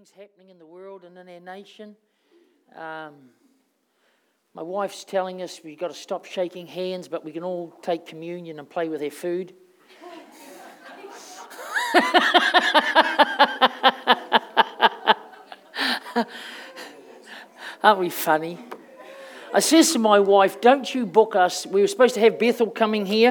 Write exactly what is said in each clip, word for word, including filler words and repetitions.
things happening in the world and in our nation. Um, my wife's telling us we've got to stop shaking hands, but we can all take communion and play with our food. Aren't we funny? I says to my wife, don't you book us. We were supposed to have Bethel coming here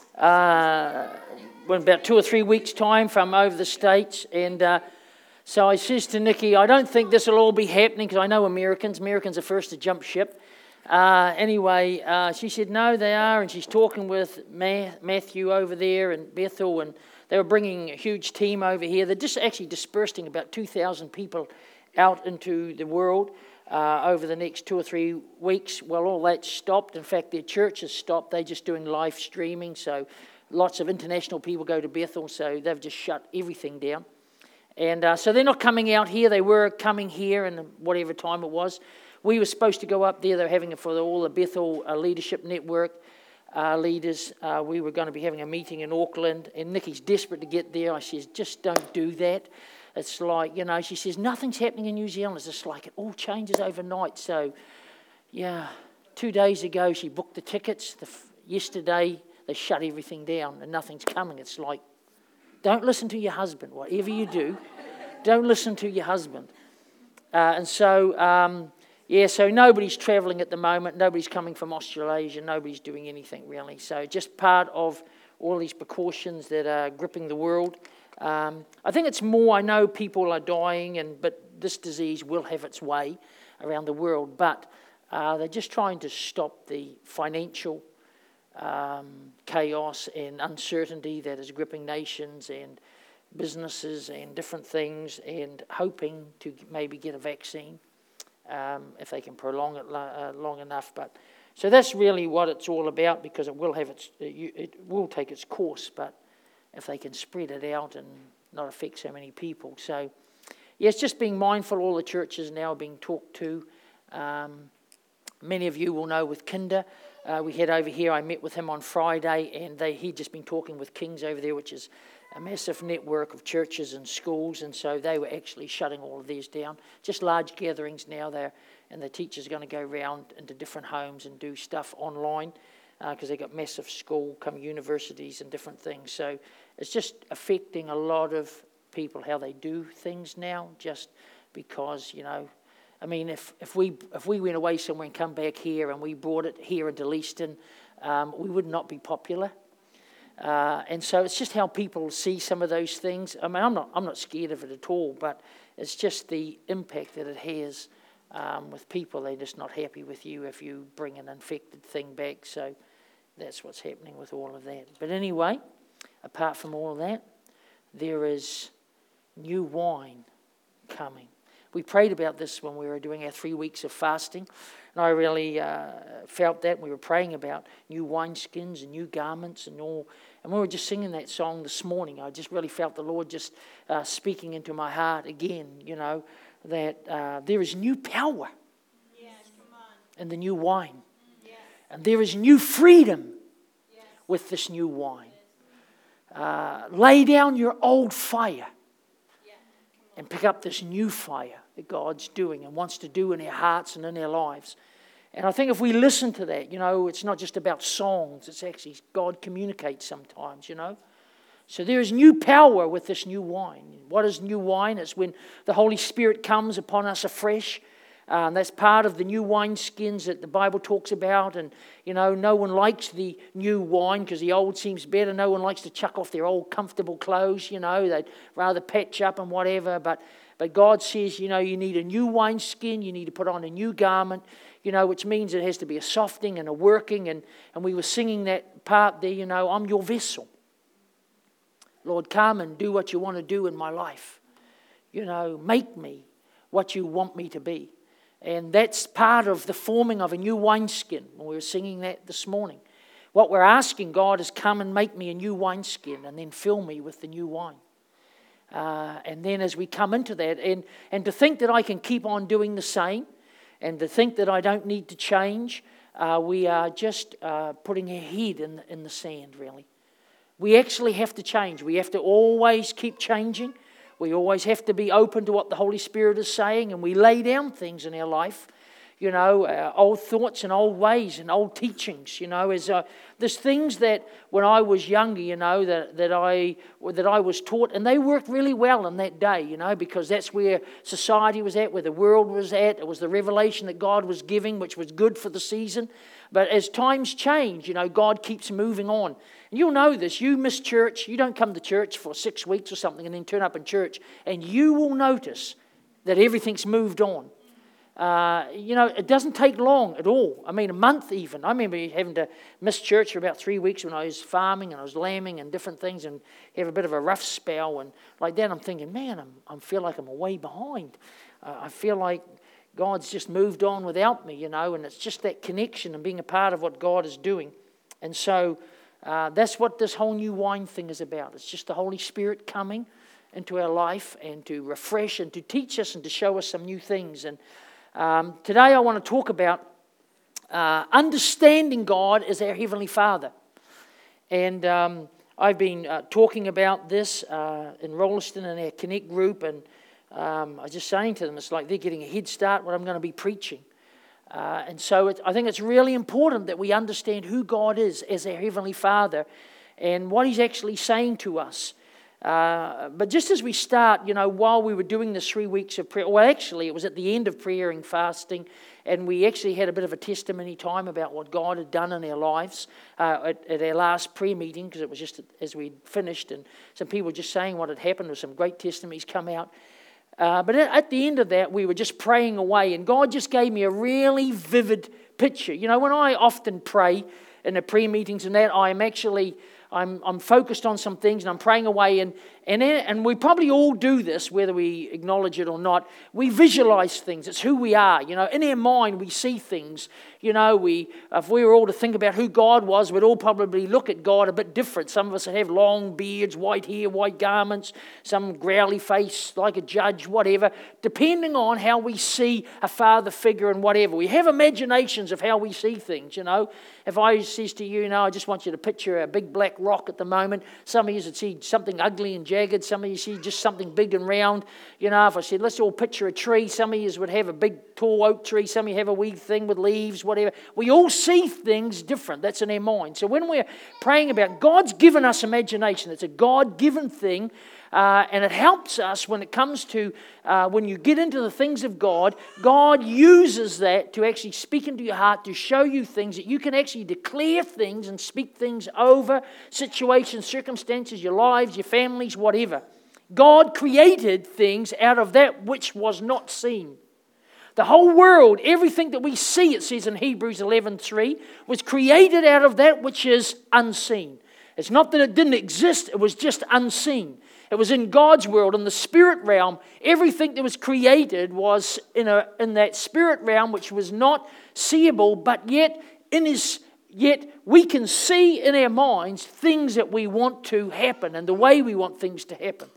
uh, in about two or three weeks' time from over the States. And uh, so I says to Nikki, I don't think this will all be happening because I know Americans. Americans are first to jump ship. Uh, anyway, uh, she said, no, they are. And she's talking with Ma- Matthew over there in Bethel. And they were bringing a huge team over here. They're just actually dispersing about two thousand people out into the world. Uh, over the next two or three weeks. Well, all that stopped. In fact, their church has stopped. They're just doing live streaming. So lots of international people go to Bethel. So they've just shut everything down. And uh, so they're not coming out here. They were coming here in whatever time it was. We were supposed to go up there. They're having it for all the Bethel uh, Leadership Network uh, leaders. Uh, we were going to be having a meeting in Auckland. And Nikki's desperate to get there. I says, just don't do that. It's like, you know, she says, nothing's happening in New Zealand. It's just like it all changes overnight. So, yeah, two days ago she booked the tickets. The f- yesterday they shut everything down and nothing's coming. It's like, don't listen to your husband. Whatever you do, don't listen to your husband. Uh, and so, um, yeah, so nobody's travelling at the moment. Nobody's coming from Australasia. Nobody's doing anything really. So just part of all these precautions that are gripping the world. Um, I think it's more, I know people are dying, and but this disease will have its way around the world, but uh, they're just trying to stop the financial um, chaos and uncertainty that is gripping nations and businesses and different things, and hoping to maybe get a vaccine um, if they can prolong it lo- uh, long enough. But so that's really what it's all about, because it will have its, it, it will take its course, but if they can spread it out and not affect so many people. So, yeah, it's just being mindful. All the churches now are being talked to. Um, many of you will know with Kinder, uh, we had over here, I met with him on Friday, and they he'd just been talking with Kings over there, which is a massive network of churches and schools, and so they were actually shutting all of these down. Just large gatherings now there, and the teachers are going to go around into different homes and do stuff online, because uh, they've got massive school, come universities and different things. So it's just affecting a lot of people, how they do things now, just because, you know, I mean, if, if we if we went away somewhere and come back here and we brought it here into Leeston, um, we would not be popular. Uh, and so it's just how people see some of those things. I mean, I'm not I'm not scared of it at all, but it's just the impact that it has um, with people. They're just not happy with you if you bring an infected thing back. So that's what's happening with all of that. But anyway, apart from all of that, there is new wine coming. We prayed about this when we were doing our three weeks of fasting, and I really uh, felt that. We were praying about new wineskins and new garments and all, and we were just singing that song this morning. I just really felt the Lord just uh, speaking into my heart again, you know, that uh, there is new power yes, come on. in the new wine. Yes. And there is new freedom Yes. with this new wine. Uh, lay down your old fire and pick up this new fire that God's doing and wants to do in our hearts and in our lives. And I think if we listen to that, you know, it's not just about songs. It's actually God communicates sometimes, you know. So there is new power with this new wine. What is new wine? It's when the Holy Spirit comes upon us afresh. Um, that's part of the new wineskins that the Bible talks about. And, you know, no one likes the new wine because the old seems better. No one likes to chuck off their old comfortable clothes, you know. They'd rather patch up and whatever. But but God says, you know, you need a new wineskin. You need to put on a new garment, you know, which means it has to be a softening and a working. And, and we were singing that part there, you know, I'm your vessel. Lord, come and do what you want to do in my life. You know, make me what you want me to be. And that's part of the forming of a new wineskin. We were singing that this morning. What we're asking God is, come and make me a new wineskin and then fill me with the new wine. Uh, and then as we come into that, and, and to think that I can keep on doing the same, and to think that I don't need to change, uh, we are just uh, putting our head in the, in the sand, really. We actually have to change. We have to always keep changing. We always have to be open to what the Holy Spirit is saying, and we lay down things in our life, you know, uh, old thoughts and old ways and old teachings, you know. As uh, there's things that when I was younger, you know, that that I that I was taught, and they worked really well in that day, you know, because that's where society was at, where the world was at. It was the revelation that God was giving, which was good for the season. But as times change, you know, God keeps moving on. And you'll know this. You miss church. You don't come to church for six weeks or something and then turn up in church, and you will notice that everything's moved on. Uh, you know, it doesn't take long at all. I mean, a month even. I remember having to miss church for about three weeks when I was farming and I was lambing and different things, and have a bit of a rough spell. And like that, I'm thinking, man, I'm, I feel like I'm way behind. Uh, I feel like God's just moved on without me, you know, and it's just that connection and being a part of what God is doing. And so uh, that's what this whole new wine thing is about. It's just the Holy Spirit coming into our life and to refresh and to teach us and to show us some new things. And Um, today I want to talk about uh, understanding God as our Heavenly Father. And um, I've been uh, talking about this uh, in Rolleston in our Connect group, and um, I was just saying to them, it's like they're getting a head start what I'm going to be preaching. Uh, and so it, I think it's really important that we understand who God is as our Heavenly Father and what He's actually saying to us. Uh, but just as we start, you know, while we were doing this three weeks of prayer, well, actually, it was at the end of prayer and fasting, and we actually had a bit of a testimony time about what God had done in our lives uh, at, at our last prayer meeting, because it was just as we finished, and some people were just saying what had happened. There were some great testimonies come out. Uh, but at the end of that, we were just praying away, and God just gave me a really vivid picture. You know, when I often pray in the prayer meetings and that, I'm actually... I'm I'm focused on some things and I'm praying away, and and and we probably all do this, whether we acknowledge it or not. We visualize things. It's who we are. You know, in our mind we see things. You know, we if we were all to think about who God was, we'd all probably look at God a bit different. Some of us would have long beards, white hair, white garments, some growly face like a judge, whatever, depending on how we see a father figure and whatever. We have imaginations of how we see things, you know. If I says to you, you know, I just want you to picture a big black rock at the moment. Some of you would see something ugly and jagged. Some of you see just something big and round. You know, if I said, let's all picture a tree, some of you would have a big tall oak tree. Some of you have a wee thing with leaves, whatever. We all see things different. That's in our mind. So when we're praying about, God's given us imagination. It's a God-given thing. Uh, and it helps us when it comes to, uh, when you get into the things of God, God uses that to actually speak into your heart, to show you things that you can actually declare things and speak things over situations, circumstances, your lives, your families, whatever. God created things out of that which was not seen. The whole world, everything that we see, it says in Hebrews eleven three, was created out of that which is unseen. It's not that it didn't exist, it was just unseen. It was in God's world, in the spirit realm. Everything that was created was in a in that spirit realm, which was not seeable, but yet in his yet we can see in our minds things that we want to happen and the way we want things to happen.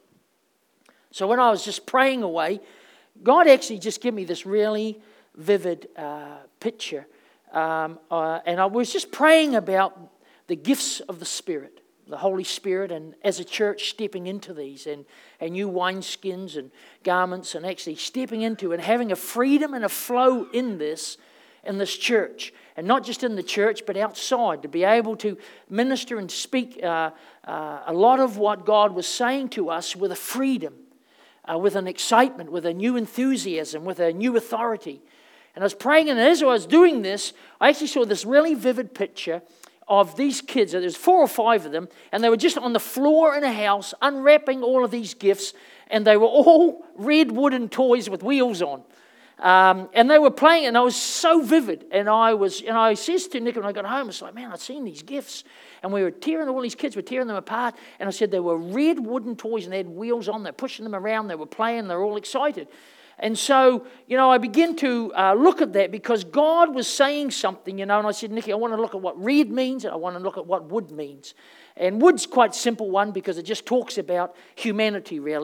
So when I was just praying away, God actually just gave me this really vivid uh, picture, um, uh, and I was just praying about the gifts of the Spirit. The Holy Spirit, and as a church stepping into these and, and new wineskins and garments, and actually stepping into and having a freedom and a flow in this, in this church. And not just in the church, but outside, to be able to minister and speak uh, uh, a lot of what God was saying to us with a freedom, uh, with an excitement, with a new enthusiasm, with a new authority. And I was praying, and as I was doing this, I actually saw this really vivid picture of these kids. There's four or five of them, and they were just on the floor in a house unwrapping all of these gifts, and they were all red wooden toys with wheels on. Um, and they were playing, and I was so vivid. And I was, and I says to Nick when I got home, it's like, man, I've seen these gifts. And we were tearing, all these kids were tearing them apart. And I said they were red wooden toys, and they had wheels on. They're pushing them around. They were playing. They're all excited. And so, you know, I began to uh, look at that because God was saying something, you know, and I said, Nicky, I want to look at what red means, and I want to look at what wood means. And wood's quite a simple one because it just talks about humanity, really.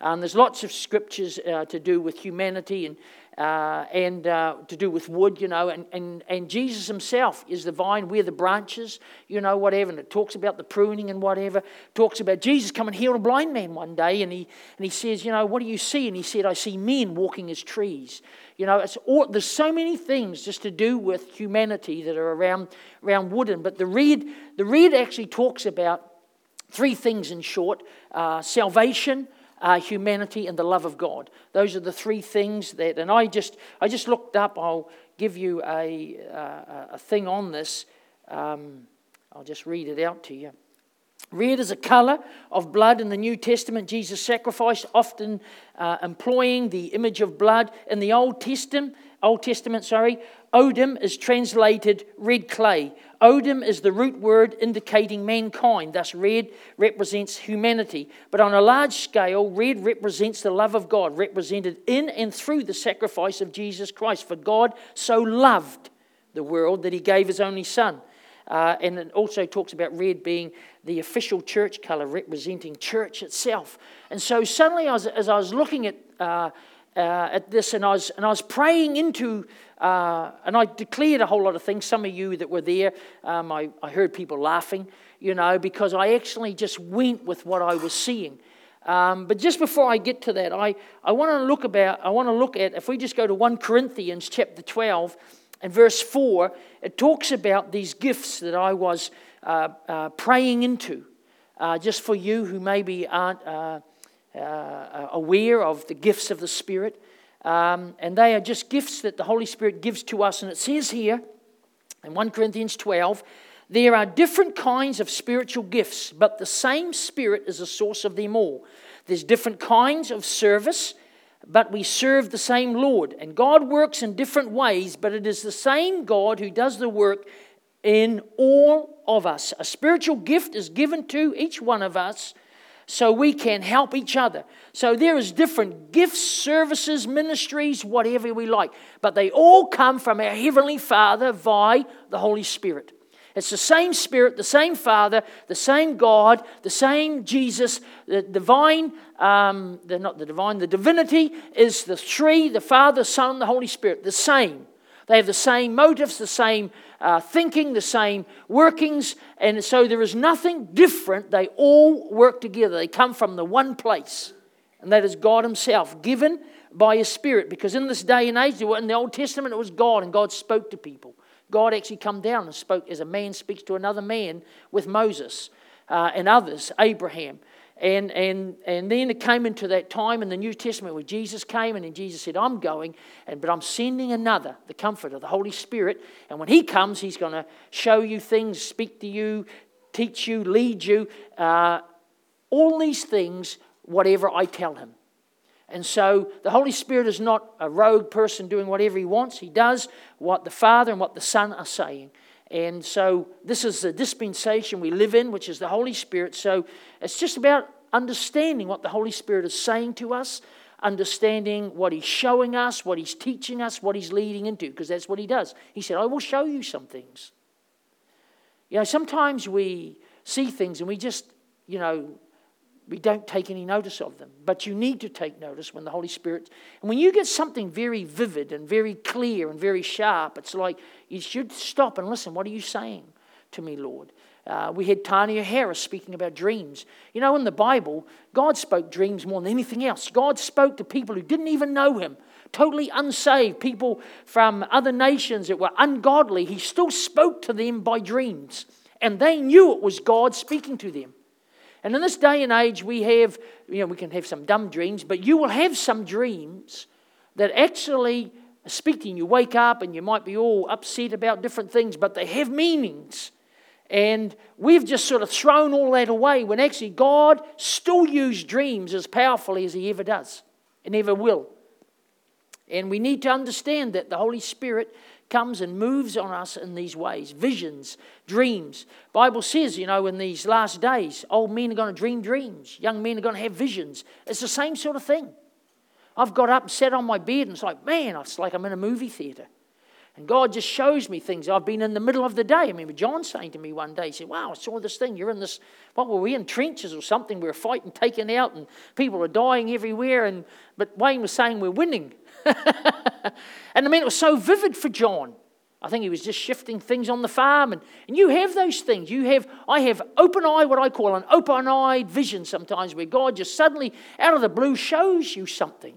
Um, there's lots of scriptures uh, to do with humanity and uh, and uh, to do with wood, you know, and, and, and Jesus himself is the vine, we're the branches, you know, whatever, and it talks about the pruning and whatever. Talks about Jesus come and heal a blind man one day, and he and he says, you know, what do you see? And he said, I see men walking as trees. You know, it's all, there's so many things just to do with humanity that are around around wooden. But the reed, the reed actually talks about three things in short: uh, salvation, Uh, humanity, and the love of God. Those are the three things that, and I just I just looked up. I'll give you a uh, a thing on this. Um, I'll just read it out to you. Red is a color of blood in the New Testament. Jesus sacrificed, often uh, employing the image of blood. In the Old Testament, Old Testament, sorry, Odom is translated red clay. Odom is the root word indicating mankind. Thus, red represents humanity. But on a large scale, red represents the love of God, represented in and through the sacrifice of Jesus Christ. For God so loved the world that he gave his only Son. Uh, and it also talks about red being the official church color, representing church itself. And so suddenly, I was, as I was looking at uh, uh, at this, and I was and I was praying into, uh, and I declared a whole lot of things. Some of you that were there, um, I, I heard people laughing, you know, because I actually just went with what I was seeing. Um, but just before I get to that, I I want to look about. I want to look at, if we just go to First Corinthians chapter twelve. And verse four, it talks about these gifts that I was uh, uh, praying into. Uh, just for you who maybe aren't uh, uh, aware of the gifts of the Spirit. Um, and they are just gifts that the Holy Spirit gives to us. And it says here in First Corinthians twelve, there are different kinds of spiritual gifts, but the same Spirit is the source of them all. There's different kinds of service, but we serve the same Lord. And God works in different ways, but it is the same God who does the work in all of us. A spiritual gift is given to each one of us so we can help each other. So there is different gifts, services, ministries, whatever we like. But they all come from our Heavenly Father via the Holy Spirit. It's the same Spirit, the same Father, the same God, the same Jesus. The divine, um, the, not the divine, the divinity is the three, the Father, Son, the Holy Spirit, the same. They have the same motives, the same uh, thinking, the same workings, and so there is nothing different. They all work together. They come from the one place, and that is God Himself, given by His Spirit. Because in this day and age, in the Old Testament, it was God, and God spoke to people. God actually come down and spoke as a man speaks to another man with Moses uh, and others, Abraham. And, and, and then it came into that time in the New Testament where Jesus came, and then Jesus said, I'm going, and but I'm sending another, the Comforter, the Holy Spirit. And when He comes, He's going to show you things, speak to you, teach you, lead you. Uh, all these things, whatever I tell Him. And so the Holy Spirit is not a rogue person doing whatever He wants. He does what the Father and what the Son are saying. And so this is the dispensation we live in, which is the Holy Spirit. So it's just about understanding what the Holy Spirit is saying to us, understanding what He's showing us, what He's teaching us, what He's leading into, because that's what He does. He said, I will show you some things. You know, sometimes we see things and we just, you know, we don't take any notice of them. But you need to take notice when the Holy Spirit... And when you get something very vivid and very clear and very sharp, it's like you should stop and listen. What are you saying to me, Lord? Uh, we had Tanya Harris speaking about dreams. You know, in the Bible, God spoke dreams more than anything else. God spoke to people who didn't even know Him, totally unsaved, people from other nations that were ungodly. He still spoke to them by dreams. And they knew it was God speaking to them. And in this day and age, we have, you know, we can have some dumb dreams, but you will have some dreams that actually speak to you. You wake up and you might be all upset about different things, but they have meanings. And we've just sort of thrown all that away when actually God still uses dreams as powerfully as He ever does and ever will. And we need to understand that the Holy Spirit comes and moves on us in these ways. Visions, dreams. Bible says, you know, in these last days, old men are going to dream dreams. Young men are going to have visions. It's the same sort of thing. I've got up and sat on my bed and it's like, man, it's like I'm in a movie theatre. And God just shows me things. I've been in the middle of the day. I remember John saying to me one day, he said, wow, I saw this thing. You're in this, what were we in, trenches or something? We were fighting, taken out, and people are dying everywhere. And But Wayne was saying we're winning. And I mean, it was so vivid for John. I think he was just shifting things on the farm. And, and you have those things. You have, I have open-eyed, what I call an open-eyed vision sometimes, where God just suddenly, out of the blue, shows you something.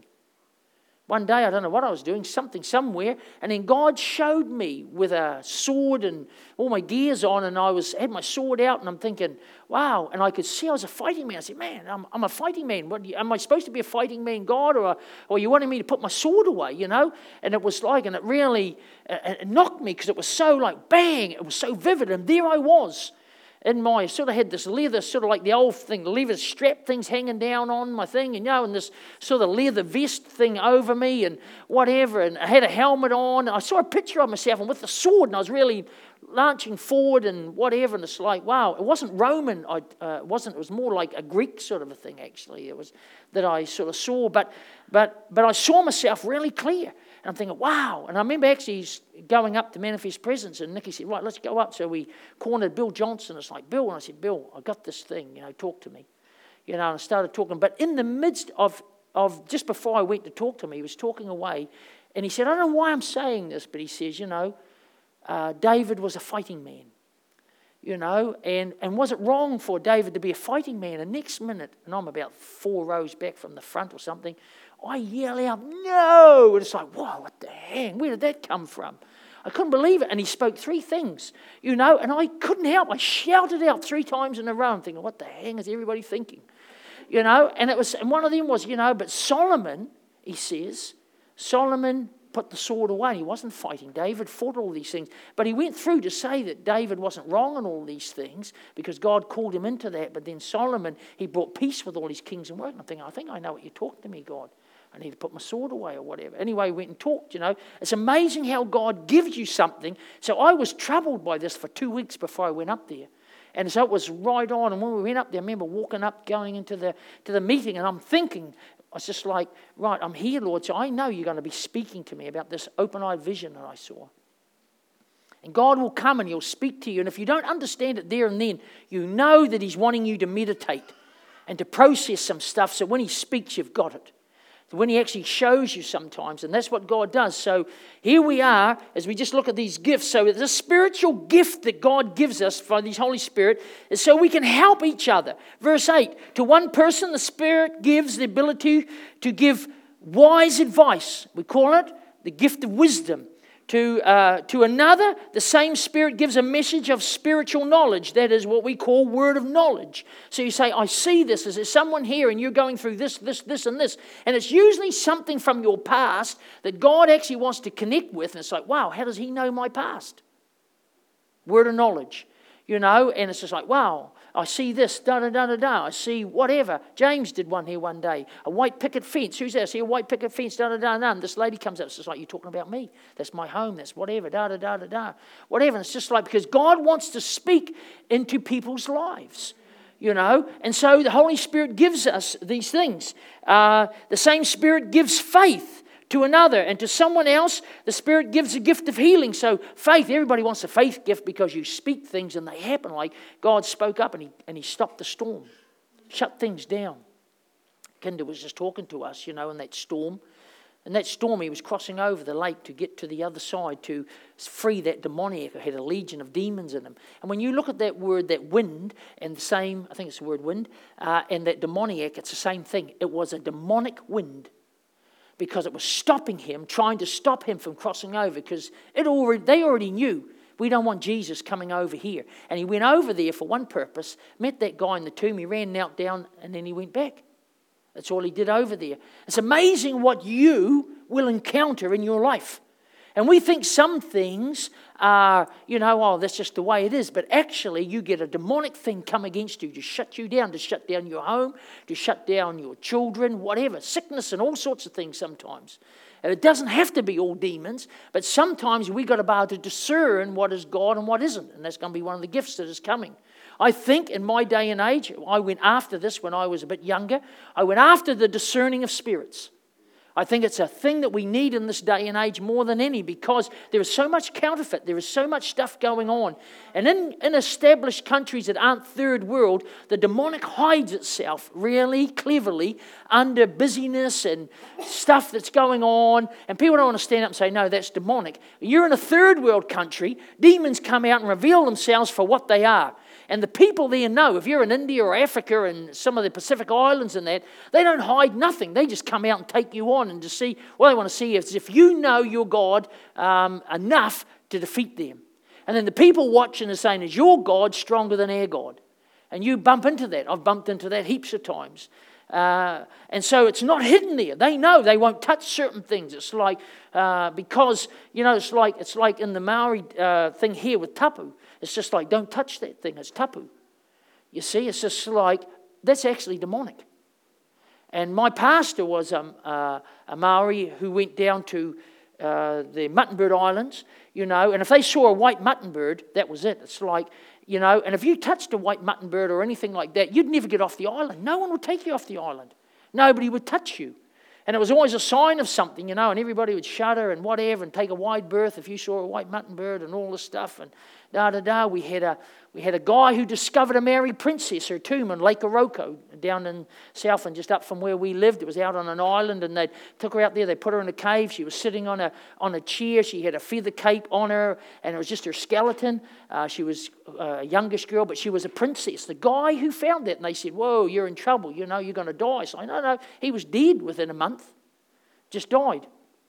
One day, I don't know what I was doing, something somewhere, and then God showed me with a sword and all my gears on, and I was had my sword out, and I'm thinking, wow, and I could see I was a fighting man. I said, man, I'm, I'm a fighting man. What, am I supposed to be a fighting man, God, or, or you wanted me to put my sword away, you know? And it was like, and it really uh, it knocked me, because it was so like, bang, it was so vivid, and there I was. In my, sort of had this leather, sort of like the old thing, the leather strap things hanging down on my thing, and you know, and this sort of leather vest thing over me and whatever, and I had a helmet on. I saw a picture of myself, and with the sword, and I was really launching forward and whatever, and it's like, wow, it wasn't Roman, I, uh, it wasn't, it was more like a Greek sort of a thing, actually, it was, that I sort of saw, but, but, but I saw myself really clear. And I'm thinking, wow. And I remember actually going up to Manifest Presence, and Nicky said, right, let's go up. So we cornered Bill Johnson. It's like, Bill. And I said, Bill, I got this thing, you know, talk to me. You know, and I started talking. But in the midst of, of just before I went to talk to him, he was talking away. And he said, I don't know why I'm saying this, but he says, you know, uh, David was a fighting man. You know, and, and was it wrong for David to be a fighting man? And next minute, and I'm about four rows back from the front or something, I yell out, no! And it's like, whoa, what the hang? Where did that come from? I couldn't believe it. And he spoke three things, you know, and I couldn't help. I shouted out three times in a row. I'm thinking, what the hang is everybody thinking? You know, and it was, and one of them was, you know, but Solomon, he says, Solomon put the sword away. He wasn't fighting. David fought all these things. But he went through to say that David wasn't wrong in all these things because God called him into that. But then Solomon, he brought peace with all his kings and work. And I'm thinking, I think I know what you're talking to me, God. I need to put my sword away or whatever. Anyway, we went and talked, you know. It's amazing how God gives you something. So I was troubled by this for two weeks before I went up there. And so it was right on. And when we went up there, I remember walking up, going into the to the meeting, and I'm thinking, I was just like, right, I'm here, Lord, so I know you're going to be speaking to me about this open-eyed vision that I saw. And God will come and he'll speak to you. And if you don't understand it there and then, you know that he's wanting you to meditate and to process some stuff so when he speaks, you've got it. When he actually shows you sometimes, and that's what God does. So here we are, as we just look at these gifts. So the spiritual gift that God gives us by the Holy Spirit is so we can help each other. Verse eight, to one person the Spirit gives the ability to give wise advice. We call it the gift of wisdom. To, uh, to another, the same Spirit gives a message of spiritual knowledge. That is what we call word of knowledge. So you say, I see this. Is there someone here and you're going through this, this, this, and this? And it's usually something from your past that God actually wants to connect with. And it's like, wow, how does he know my past? Word of knowledge. You know, and it's just like, wow, I see this, da-da-da-da-da. I see whatever. James did one here one day. A white picket fence. Who's there? I see a white picket fence, da-da-da-da. And this lady comes up. It's just like, you're talking about me. That's my home. That's whatever, da-da-da-da-da. Whatever. And it's just like, because God wants to speak into people's lives. You know, and so the Holy Spirit gives us these things. Uh, the same Spirit gives faith to another, and to someone else, the Spirit gives a gift of healing. So faith, everybody wants a faith gift because you speak things and they happen. Like God spoke up and he, and he stopped the storm, shut things down. Kinder was just talking to us, you know, in that storm. And that storm, he was crossing over the lake to get to the other side to free that demoniac who had a legion of demons in him. And when you look at that word, that wind, and the same, I think it's the word wind, uh, and that demoniac, it's the same thing. It was a demonic wind. Because it was stopping him, trying to stop him from crossing over. Because it already, they already knew, we don't want Jesus coming over here. And he went over there for one purpose, met that guy in the tomb, he ran, knelt down, and then he went back. That's all he did over there. It's amazing what you will encounter in your life. And we think some things are, you know, oh, that's just the way it is. But actually, you get a demonic thing come against you to shut you down, to shut down your home, to shut down your children, whatever. Sickness and all sorts of things sometimes. And it doesn't have to be all demons, but sometimes we've got to be able to discern what is God and what isn't. And that's going to be one of the gifts that is coming. I think in my day and age, I went after this when I was a bit younger. I went after the discerning of spirits. I think it's a thing that we need in this day and age more than any, because there is so much counterfeit. There is so much stuff going on. And in, in established countries that aren't third world, the demonic hides itself really cleverly under busyness and stuff that's going on. And people don't want to stand up and say, no, that's demonic. You're in a third world country. Demons come out and reveal themselves for what they are. And the people there know, if you're in India or Africa and some of the Pacific Islands and that, they don't hide nothing. They just come out and take you on and to see, what they want to see is if you know your God um, enough to defeat them. And then the people watching are saying, is your God stronger than our God? And you bump into that. I've bumped into that heaps of times. Uh, and so it's not hidden there. They know they won't touch certain things. It's like, uh, because, you know, it's like it's like in the Maori uh, thing here with tapu. It's just like, don't touch that thing. It's tapu. You see, it's just like, that's actually demonic. And my pastor was um, uh, a Maori who went down to uh, the Muttonbird Islands, you know, and if they saw a white muttonbird, that was it. It's like, you know, and if you touched a white muttonbird or anything like that, you'd never get off the island. No one would take you off the island. Nobody would touch you. And it was always a sign of something, you know, and everybody would shudder and whatever and take a wide berth if you saw a white muttonbird and all this stuff. And da da da. We had a we had a guy who discovered a Maori princess, her tomb in Lake Oroko, down in Southland, just up from where we lived. It was out on an island, and they took her out there. They put her in a cave. She was sitting on a on a chair. She had a feather cape on her, and it was just her skeleton. Uh, she was a youngish girl, but she was a princess. The guy who found that, and they said, "Whoa, you're in trouble. You know, you're going to die." So I no, no. He was dead within a month. Just died.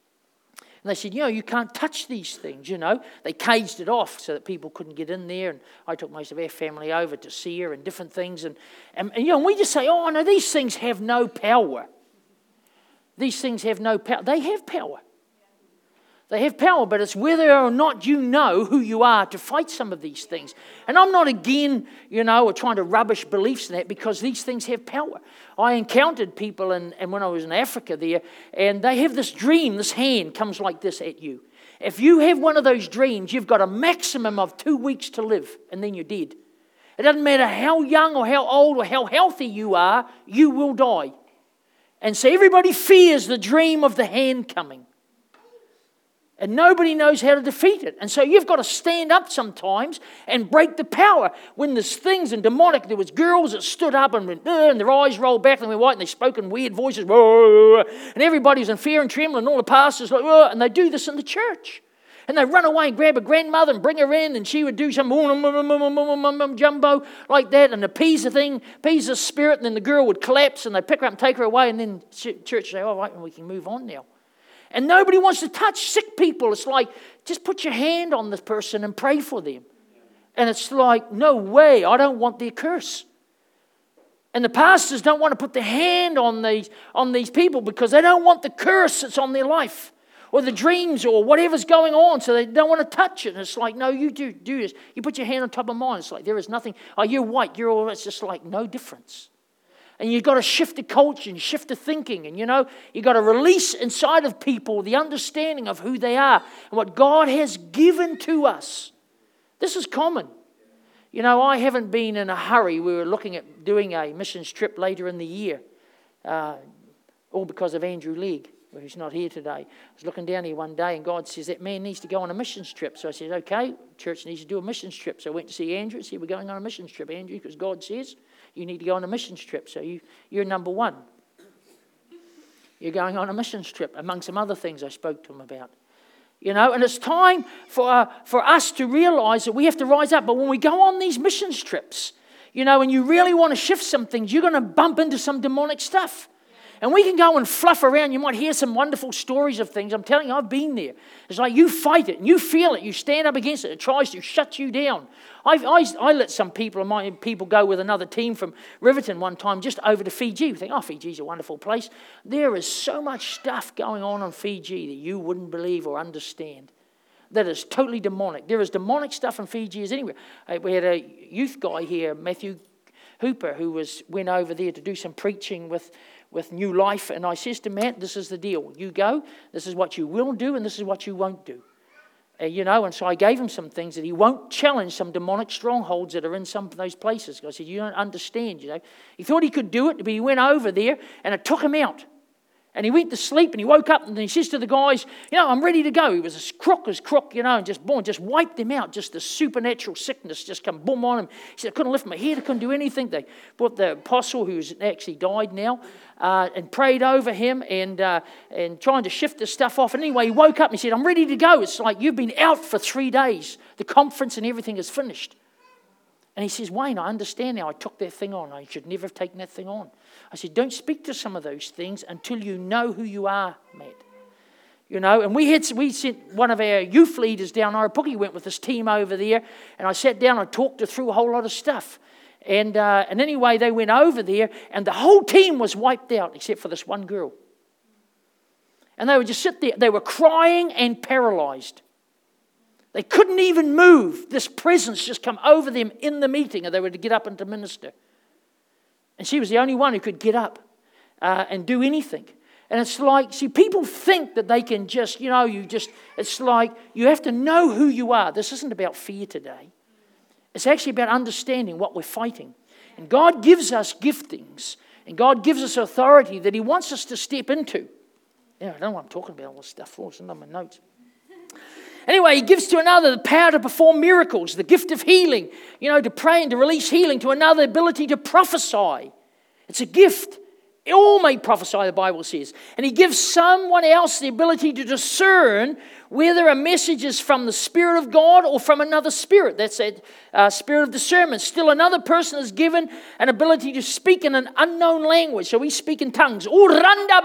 And they said, you know, you can't touch these things, you know. They caged it off so that people couldn't get in there. And I took most of our family over to see her and different things. And, and, and you know, and we just say, oh, no, these things have no power. These things have no power. They have power. They have power, but it's whether or not you know who you are to fight some of these things. And I'm not again, you know, or trying to rubbish beliefs in that, because these things have power. I encountered people, and and when I was in Africa there, and they have this dream, this hand comes like this at you. If you have one of those dreams, you've got a maximum of two weeks to live, and then you're dead. It doesn't matter how young or how old or how healthy you are, you will die. And so everybody fears the dream of the hand coming. And nobody knows how to defeat it. And so you've got to stand up sometimes and break the power. When there's things and demonic, there was girls that stood up and went, and their eyes rolled back and they went white, and they spoke in weird voices. And everybody was in fear and trembling, and all the pastors like, and they do this in the church. And they run away and grab a grandmother and bring her in, and she would do some jumbo like that, and appease the thing, appease the spirit, and then the girl would collapse, and they'd pick her up and take her away, and then church would say, all right, and we can move on now. And nobody wants to touch sick people. It's like, just put your hand on this person and pray for them. And it's like, no way, I don't want their curse. And the pastors don't want to put their hand on these, on these people because they don't want the curse that's on their life, or the dreams, or whatever's going on, so they don't want to touch it. And it's like, no, you do, do this. You put your hand on top of mine. It's like, there is nothing. Oh, you're white. You're all, it's just like no difference. And you've got to shift the culture and shift the thinking. And, you know, you've got to release inside of people the understanding of who they are and what God has given to us. This is common. You know, I haven't been in a hurry. We were looking at doing a missions trip later in the year, uh, all because of Andrew Legg, who's not here today. I was looking down here one day, and God says, that man needs to go on a missions trip. So I said, okay, church needs to do a missions trip. So I went to see Andrew and said, we're going on a missions trip, Andrew, because God says you need to go on a missions trip. So you, you're number one. You're going on a missions trip, among some other things I spoke to him about. You know, and it's time for, uh, for us to realize that we have to rise up. But when we go on these missions trips, you know, and you really want to shift some things, you're going to bump into some demonic stuff. And we can go and fluff around. You might hear some wonderful stories of things. I'm telling you, I've been there. It's like you fight it and you feel it. You stand up against it. It tries to shut you down. I've, I, I let some people, my people go with another team from Riverton one time just over to Fiji. We think, oh, Fiji's a wonderful place. There is so much stuff going on on Fiji that you wouldn't believe or understand. That is totally demonic. There is demonic stuff in Fiji as anywhere. We had a youth guy here, Matthew Hooper, who was went over there to do some preaching with with New Life, and I says to Matt, this is the deal. You go, this is what you will do, and this is what you won't do. Uh, you know, and so I gave him some things that he won't challenge some demonic strongholds that are in some of those places. I said, you don't understand, you know. He thought he could do it, but he went over there, and it took him out. And he went to sleep and he woke up and he says to the guys, you know, I'm ready to go. He was as crook as crook, you know, and just boom, just wiped them out. Just the supernatural sickness just come boom on him. He said, I couldn't lift my head, I couldn't do anything. They brought the apostle, who's actually died now, uh, and prayed over him and uh, and trying to shift the stuff off. And anyway, he woke up and he said, I'm ready to go. It's like, you've been out for three days. The conference and everything is finished. And he says, Wayne, I understand now. I took that thing on. I should never have taken that thing on. I said, don't speak to some of those things until you know who you are, Matt. You know, and we had we sent one of our youth leaders down Oropuki, went with this team over there, and I sat down and talked her through a whole lot of stuff. And uh, and anyway, they went over there, and the whole team was wiped out except for this one girl. And they would just sit there. They were crying and paralyzed. They couldn't even move. This presence just come over them in the meeting, and they were to get up and to minister. And she was the only one who could get up uh, and do anything. And it's like, see, people think that they can just, you know, you just, it's like you have to know who you are. This isn't about fear today. It's actually about understanding what we're fighting. And God gives us giftings, and God gives us authority that He wants us to step into. Yeah, I don't know what I'm talking about, all this stuff for. It's not my notes. Anyway, He gives to another the power to perform miracles, the gift of healing, you know, to pray and to release healing, to another ability to prophesy. It's a gift. All may prophesy, the Bible says. And He gives someone else the ability to discern whether a message is from the Spirit of God or from another spirit. That's that uh, spirit of discernment. Still another person is given an ability to speak in an unknown language. So we speak in tongues. But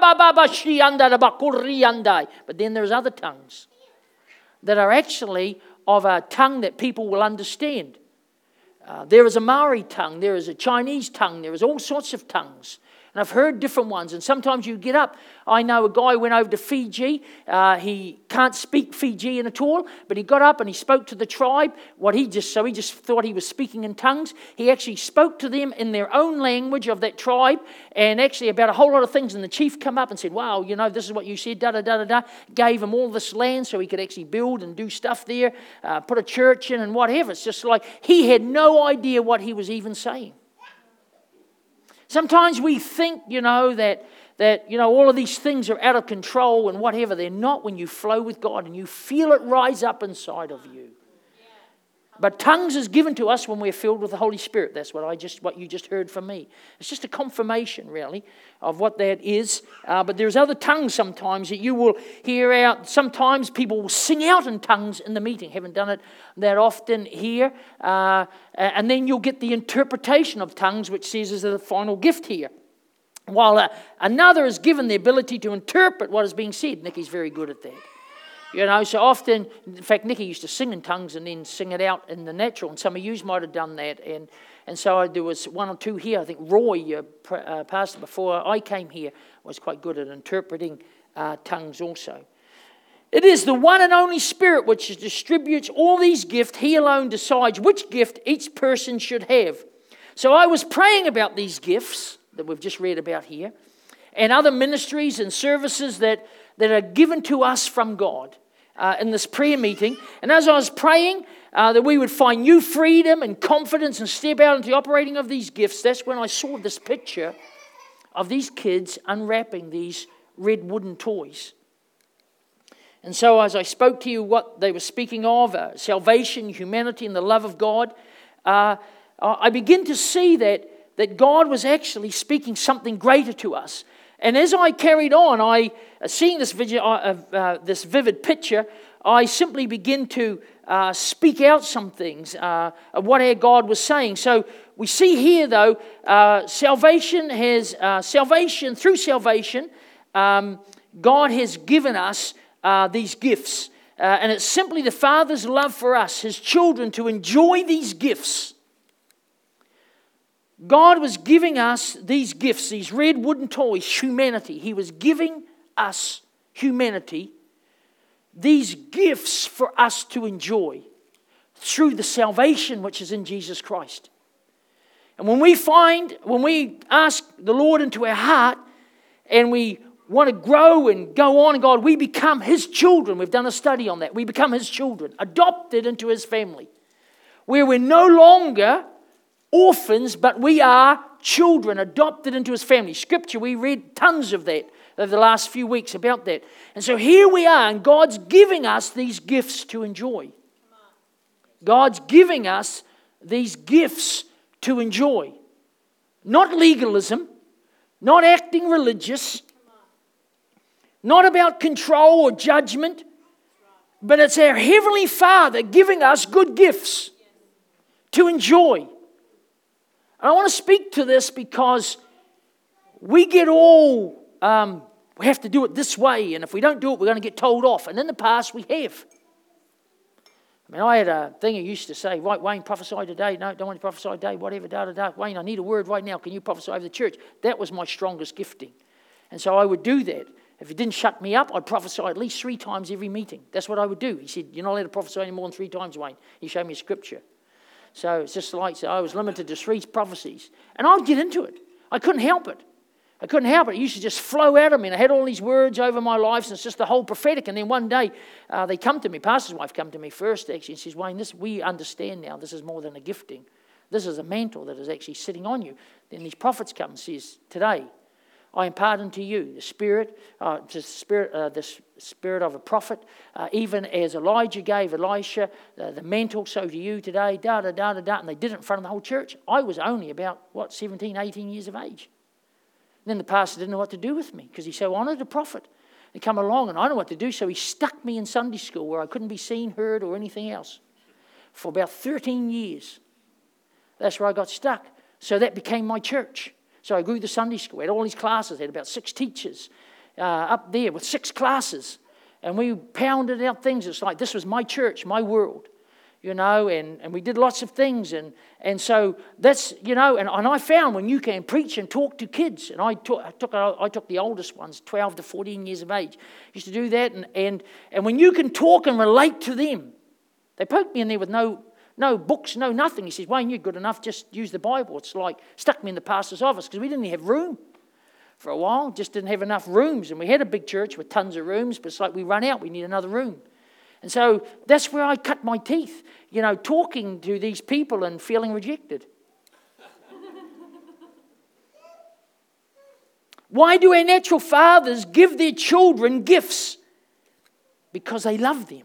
then there's other tongues that are actually of a tongue that people will understand. Uh, there is a Maori tongue, there is a Chinese tongue, there is all sorts of tongues. And I've heard different ones, and sometimes you get up. I know a guy went over to Fiji. Uh, he can't speak Fijian at all, but he got up and he spoke to the tribe. What he just so he just thought he was speaking in tongues. He actually spoke to them in their own language of that tribe, and actually about a whole lot of things. And the chief come up and said, "Wow, you know, this is what you said." Da da da da da. Gave him all this land so he could actually build and do stuff there, uh, put a church in and whatever. It's just like he had no idea what he was even saying. Sometimes we think, you know, that, that, you know, all of these things are out of control and whatever. They're not when you flow with God and you feel it rise up inside of you. But tongues is given to us when we're filled with the Holy Spirit. That's what I just, what you just heard from me. It's just a confirmation, really, of what that is. Uh, but there's other tongues sometimes that you will hear out. Sometimes people will sing out in tongues in the meeting. Haven't done it that often here. Uh, and then you'll get the interpretation of tongues, which says is the final gift here. While uh, another is given the ability to interpret what is being said. Nikki's very good at that. You know, so often, in fact, Nikki used to sing in tongues and then sing it out in the natural. And some of you might have done that. And and so I, there was one or two here. I think Roy, uh, uh, pastor before I came here, was quite good at interpreting uh, tongues also. It is the one and only Spirit which distributes all these gifts. He alone decides which gift each person should have. So I was praying about these gifts that we've just read about here, and other ministries and services that, that are given to us from God uh, in this prayer meeting. And as I was praying uh, that we would find new freedom and confidence and step out into the operating of these gifts, that's when I saw this picture of these kids unwrapping these red wooden toys. And so as I spoke to you what they were speaking of, uh, salvation, humanity, and the love of God, uh, I begin to see that, that God was actually speaking something greater to us. And as I carried on, I uh, seeing this, video, uh, uh, this vivid picture, I simply begin to uh, speak out some things uh, of what our God was saying. So we see here, though, uh, salvation has uh, salvation through salvation. Um, God has given us uh, these gifts, uh, and it's simply the Father's love for us, His children, to enjoy these gifts. God was giving us these gifts, these red wooden toys, humanity. He was giving us, humanity, these gifts for us to enjoy through the salvation which is in Jesus Christ. And when we find, when we ask the Lord into our heart and we want to grow and go on in God, we become His children. We've done a study on that. We become His children, adopted into His family, where we're no longer orphans, but we are children adopted into His family. Scripture, we read tons of that. over the last few weeks about that. And so here we are, and God's giving us these gifts to enjoy. God's giving us these gifts to enjoy. Not legalism, not acting religious, not about control or judgment, but it's our Heavenly Father giving us good gifts to enjoy. And I want to speak to this because we get all, um, we have to do it this way, and if we don't do it, we're going to get told off. And in the past, we have. I mean, I had a thing I used to say, right, Wayne, prophesy today. No, don't want to prophesy today, whatever, da, da, da. Wayne, I need a word right now. Can you prophesy over the church? That was my strongest gifting. And so I would do that. If he didn't shut me up, I'd prophesy at least three times every meeting. That's what I would do. He said, you're not allowed to prophesy any more than three times, Wayne. He showed me a scripture. So it's just like, so I was limited to three prophecies. And I'd get into it. I couldn't help it. I couldn't help it. It used to just flow out of me. And I had all these words over my life, and it's just the whole prophetic. And then one day, uh, they come to me, pastor's wife come to me first, actually, and says, Wayne, this, we understand now this is more than a gifting. This is a mantle that is actually sitting on you. Then these prophets come and says, today, I impart unto you the spirit, uh, the spirit, uh, the spirit of a prophet, uh, even as Elijah gave Elisha uh, the mantle, so to you today, da da da da da. And they did it in front of the whole church. I was only about what seventeen, eighteen years of age. And then the pastor didn't know what to do with me because he so honoured a prophet. They come along and I don't know what to do, so he stuck me in Sunday school where I couldn't be seen, heard, or anything else for about thirteen years. That's where I got stuck. So that became my church. So I grew the Sunday school. I had all these classes. I had about six teachers uh, up there with six classes. And we pounded out things. It's like this was my church, my world, you know, and, and we did lots of things. And, and so that's, you know, and, and I found when you can preach and talk to kids, and I took, I took, I took the oldest ones, twelve to fourteen years of age, used to do that. And, and, and when you can talk and relate to them, they poked me in there with no... No books, no nothing. He says, Wayne, you're good enough, just use the Bible. It's like, stuck me in the pastor's office because we didn't have room for a while. Just didn't have enough rooms. And we had a big church with tons of rooms, but it's like we run out, we need another room. And so that's where I cut my teeth, you know, talking to these people and feeling rejected. Why do our natural fathers give their children gifts? Because they love them.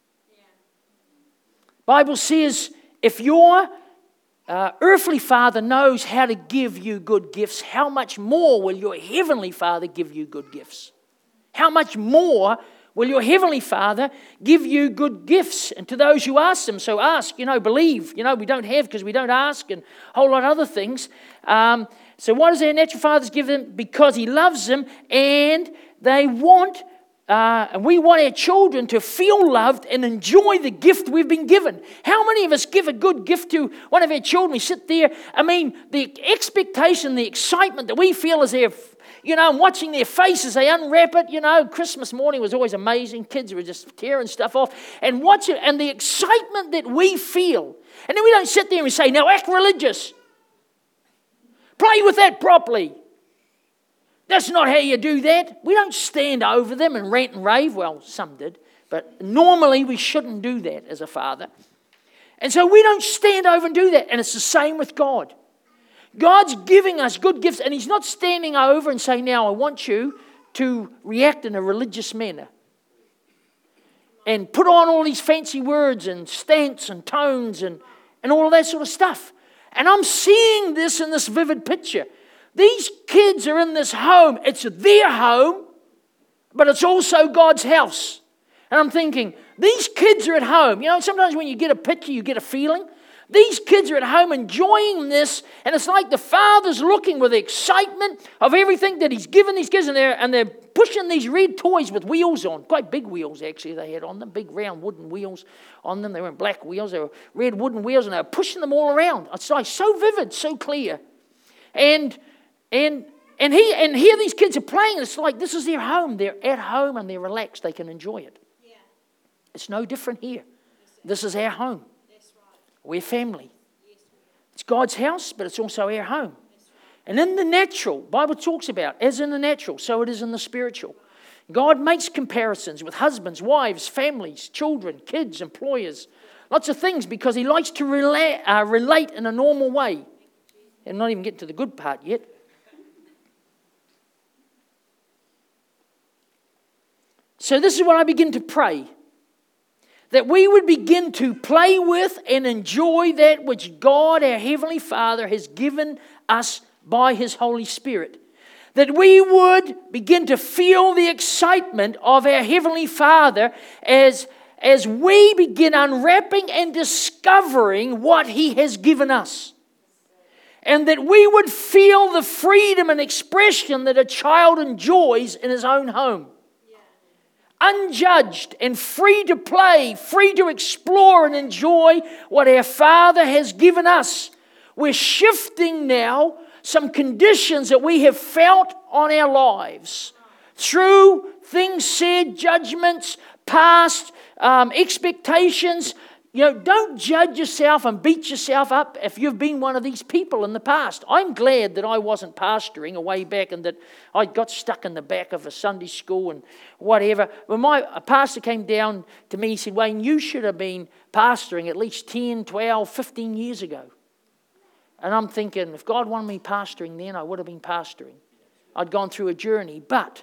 Bible says, if your uh, earthly father knows how to give you good gifts, how much more will your heavenly Father give you good gifts? How much more will your heavenly Father give you good gifts? And to those who ask them, so ask, you know, believe. You know, we don't have because we don't ask, and a whole lot of other things. Um, so why does our natural fathers give them? Because he loves them, and they want Uh, and we want our children to feel loved and enjoy the gift we've been given. How many of us give a good gift to one of our children? We sit there. I mean, the expectation, the excitement that we feel as they're, you know, watching their faces, they unwrap it. You know, Christmas morning was always amazing. Kids were just tearing stuff off. And watch it, and the excitement that we feel. And then we don't sit there and say, now act religious. Play with that properly. That's not how you do that. We don't stand over them and rant and rave. Well, some did. But normally we shouldn't do that as a father. And so we don't stand over and do that. And it's the same with God. God's giving us good gifts. And he's not standing over and saying, now I want you to react in a religious manner. And put on all these fancy words and stance and tones and, and all of that sort of stuff. And I'm seeing this in this vivid picture. These kids are in this home. It's their home, but it's also God's house. And I'm thinking, these kids are at home. You know, sometimes when you get a picture, you get a feeling. These kids are at home enjoying this, and it's like the father's looking with excitement of everything that he's given these kids, and they're, and they're pushing these red toys with wheels on. Quite big wheels, actually, they had on them. Big round wooden wheels on them. They weren't black wheels. They were red wooden wheels, and they were pushing them all around. It's like so vivid, so clear. And... And and he and here these kids are playing. It's like this is their home. They're at home and they're relaxed. They can enjoy it. Yeah. It's no different here. This is our home. That's right. We're family. Yes. It's God's house, but it's also our home. Right. And in the natural, Bible talks about, as in the natural, so it is in the spiritual. God makes comparisons with husbands, wives, families, children, kids, employers, lots of things because he likes to relate, uh, relate in a normal way. And not even getting to the good part yet. So this is what I begin to pray. That we would begin to play with and enjoy that which God, our Heavenly Father, has given us by His Holy Spirit. That we would begin to feel the excitement of our Heavenly Father as, as we begin unwrapping and discovering what He has given us. And that we would feel the freedom and expression that a child enjoys in his own home. Unjudged and free to play, free to explore and enjoy what our Father has given us. We're shifting now some conditions that we have felt on our lives through things said, judgments, past um, expectations. You know, don't judge yourself and beat yourself up if you've been one of these people in the past. I'm glad that I wasn't pastoring a way back and that I got stuck in the back of a Sunday school and whatever. When my a pastor came down to me, he said, Wayne, you should have been pastoring at least ten, twelve, fifteen years ago. And I'm thinking, if God wanted me pastoring then, I would have been pastoring. I'd gone through a journey. But,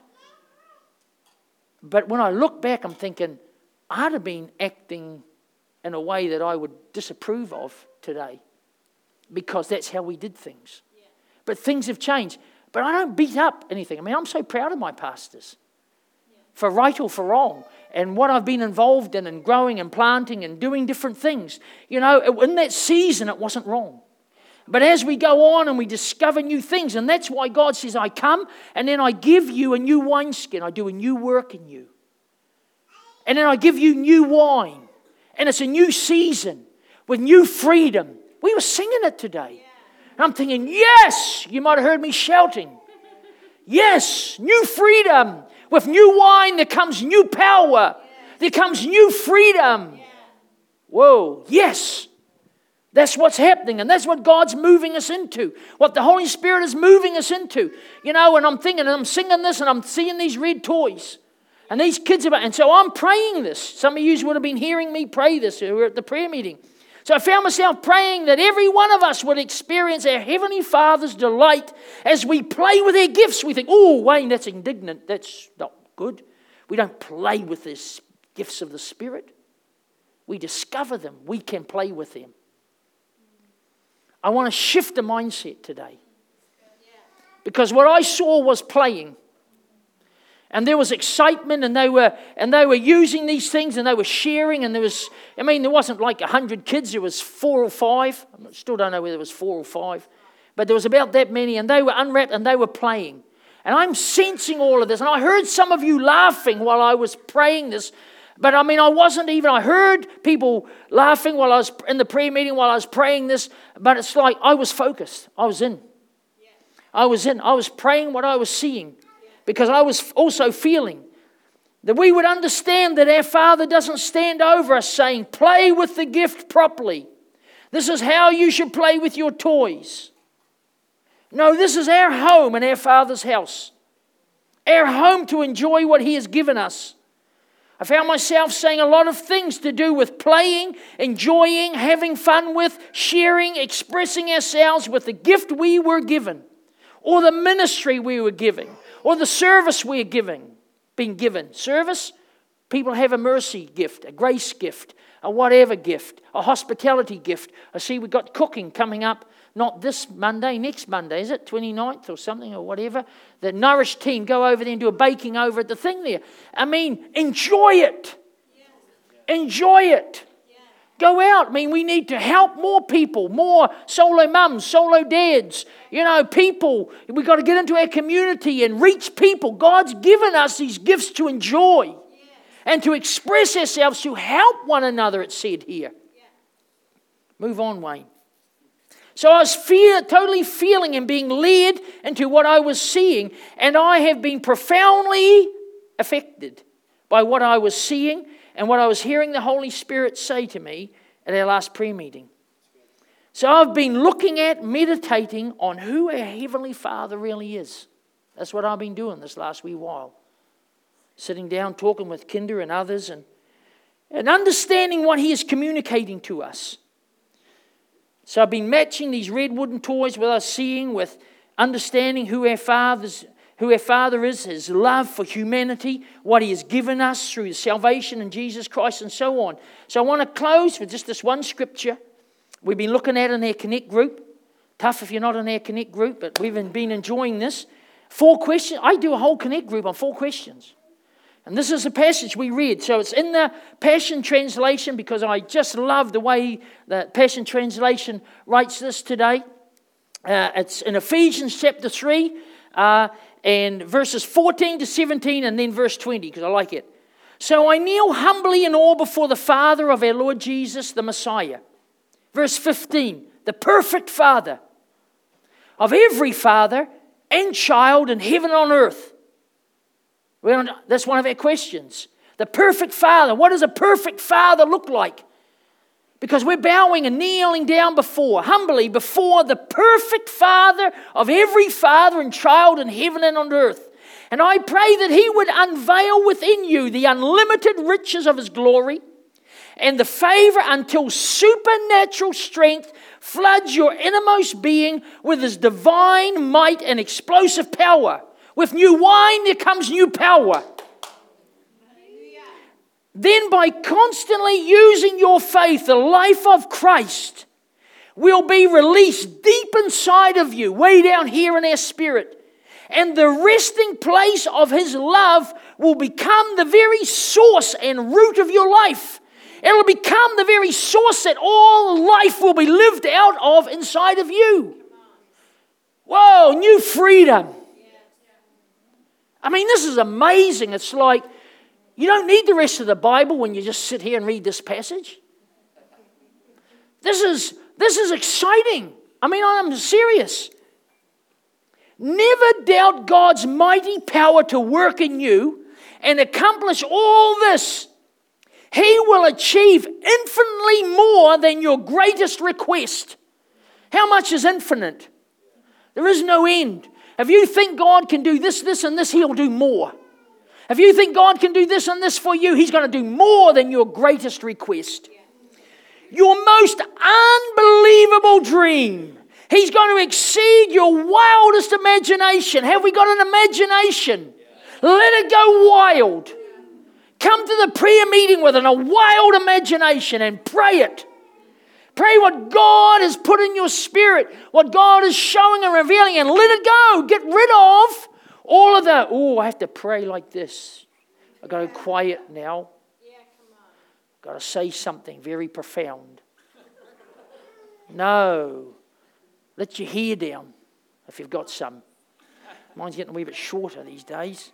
but when I look back, I'm thinking, I'd have been acting in a way that I would disapprove of today, because that's how we did things. Yeah. But things have changed. But I don't beat up anything. I mean, I'm so proud of my pastors, yeah. for right or for wrong, and what I've been involved in and growing and planting and doing different things. You know, in that season, it wasn't wrong. But as we go on and we discover new things, and that's why God says, I come and then I give you a new wineskin. I do a new work in you. And then I give you new wine. And it's a new season with new freedom. We were singing it today. And I'm thinking, yes, you might have heard me shouting. Yes, new freedom. With new wine there comes new power. There comes new freedom. Whoa, yes. That's what's happening, and that's what God's moving us into. What the Holy Spirit is moving us into. You know, and I'm thinking, and I'm singing this, and I'm seeing these red toys. And these kids are, and so I'm praying this. Some of you would have been hearing me pray this who were at the prayer meeting. So I found myself praying that every one of us would experience our Heavenly Father's delight as we play with our gifts. We think, oh, Wayne, that's indignant. That's not good. We don't play with these gifts of the Spirit. We discover them. We can play with them. I want to shift the mindset today. Because what I saw was playing. And there was excitement, and they were and they were using these things, and they were sharing, and there was, I mean, there wasn't like a hundred kids, there was four or five. I still don't know whether it was four or five. But there was about that many, and they were unwrapped, and they were playing. And I'm sensing all of this, and I heard some of you laughing while I was praying this. But I mean, I wasn't even, I heard people laughing while I was in the prayer meeting, while I was praying this. But it's like I was focused. I was in. I was in. I was praying what I was seeing. Because I was also feeling that we would understand that our Father doesn't stand over us saying, play with the gift properly. This is how you should play with your toys. No, this is our home and our Father's house. Our home to enjoy what He has given us. I found myself saying a lot of things to do with playing, enjoying, having fun with, sharing, expressing ourselves with the gift we were given, or the ministry we were giving, or the service we are giving, being given. Service, people have a mercy gift, a grace gift, a whatever gift, a hospitality gift. I see we've got cooking coming up, not this Monday, next Monday, is it? twenty-ninth or something or whatever. The Nourish team go over there and do a baking over at the thing there. I mean, enjoy it. Enjoy it. Go out. I mean, we need to help more people, more solo mums, solo dads, you know, people. We've got to get into our community and reach people. God's given us these gifts to enjoy yeah. and to express ourselves, to help one another, it's said here. Yeah. Move on, Wayne. So I was fear, totally feeling and being led into what I was seeing, and I have been profoundly affected by what I was seeing and what I was hearing the Holy Spirit say to me at our last prayer meeting. So I've been looking at, meditating on who our Heavenly Father really is. That's what I've been doing this last wee while. Sitting down, talking with Kinder and others, and, and understanding what He is communicating to us. So I've been matching these red wooden toys with us seeing, with understanding who our Father's, who our Father is, His love for humanity, what He has given us through salvation in Jesus Christ, and so on. So I want to close with just this one scripture we've been looking at in our Connect group. Tough if you're not in our Connect group, but we've been enjoying this. Four questions. I do a whole Connect group on four questions. And this is the passage we read. So it's in the Passion Translation because I just love the way the Passion Translation writes this today. Uh, it's in Ephesians chapter three uh, and verses fourteen to seventeen and then verse twenty because I like it. So I kneel humbly in awe before the Father of our Lord Jesus, the Messiah. Verse fifteen, the perfect Father of every father and child in heaven and on earth. Well, that's one of our questions. The perfect Father. What does a perfect Father look like? Because we're bowing and kneeling down before, humbly before the perfect Father of every father and child in heaven and on earth. And I pray that He would unveil within you the unlimited riches of His glory and the favor until supernatural strength floods your innermost being with His divine might and explosive power. With new wine, there comes new power. Then by constantly using your faith, the life of Christ will be released deep inside of you, way down here in our spirit. And the resting place of His love will become the very source and root of your life. It'll become the very source that all life will be lived out of inside of you. Whoa, new freedom. I mean, this is amazing. It's like, you don't need the rest of the Bible when you just sit here and read this passage. This is, this is exciting. I mean, I'm serious. Never doubt God's mighty power to work in you and accomplish all this. He will achieve infinitely more than your greatest request. How much is infinite? There is no end. If you think God can do this, this, and this, He'll do more. If you think God can do this and this for you, He's going to do more than your greatest request. Your most unbelievable dream, He's going to exceed your wildest imagination. Have we got an imagination? Let it go wild. Come to the prayer meeting with an, a wild imagination and pray it. Pray what God has put in your spirit, what God is showing and revealing, and let it go. Get rid of all of that. Oh, I have to pray like this. I've got to be quiet now. I've got to say something very profound. No. Let your hair down if you've got some. Mine's getting a wee bit shorter these days.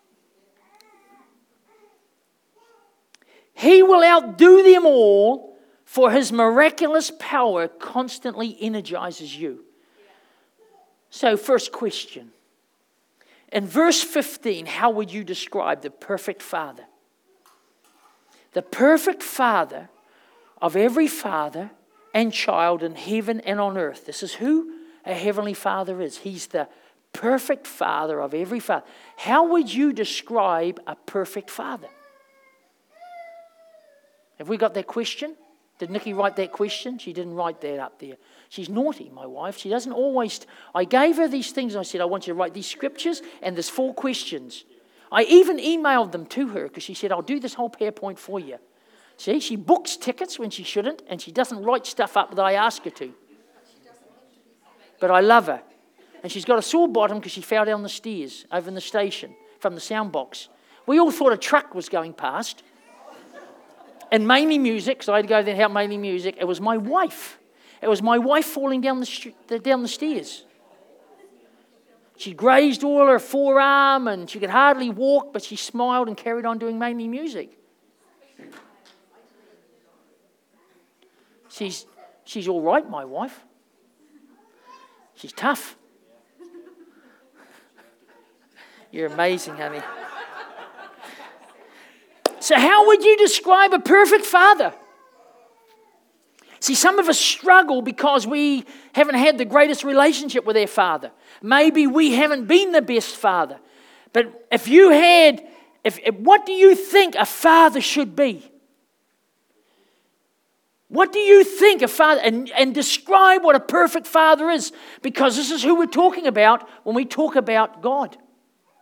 He will outdo them all. For His miraculous power constantly energizes you. So, first question. In verse fifteen, how would you describe the perfect Father? The perfect Father of every father and child in heaven and on earth. This is who a Heavenly Father is. He's the perfect Father of every father. How would you describe a perfect Father? Have we got that question? Did Nikki write that question? She didn't write that up there. She's naughty, my wife. She doesn't always... I gave her these things. And I said, I want you to write these scriptures and there's four questions. I even emailed them to her because she said, I'll do this whole PowerPoint for you. See, she books tickets when she shouldn't and she doesn't write stuff up that I ask her to. But I love her. And she's got a sore bottom because she fell down the stairs over in the station from the sound box. We all thought a truck was going past. And mainly music, so I had to go there and help mainly music. It was my wife. It was my wife falling down the street, down the stairs. She grazed all her forearm and she could hardly walk, but she smiled and carried on doing mainly music. She's she's all right, my wife. She's tough. You're amazing, honey. So how would you describe a perfect father? See, some of us struggle because we haven't had the greatest relationship with our father. Maybe we haven't been the best father. But if you had, if, if what do you think a father should be? What do you think a father, and, and describe what a perfect father is? Because this is who we're talking about when we talk about God.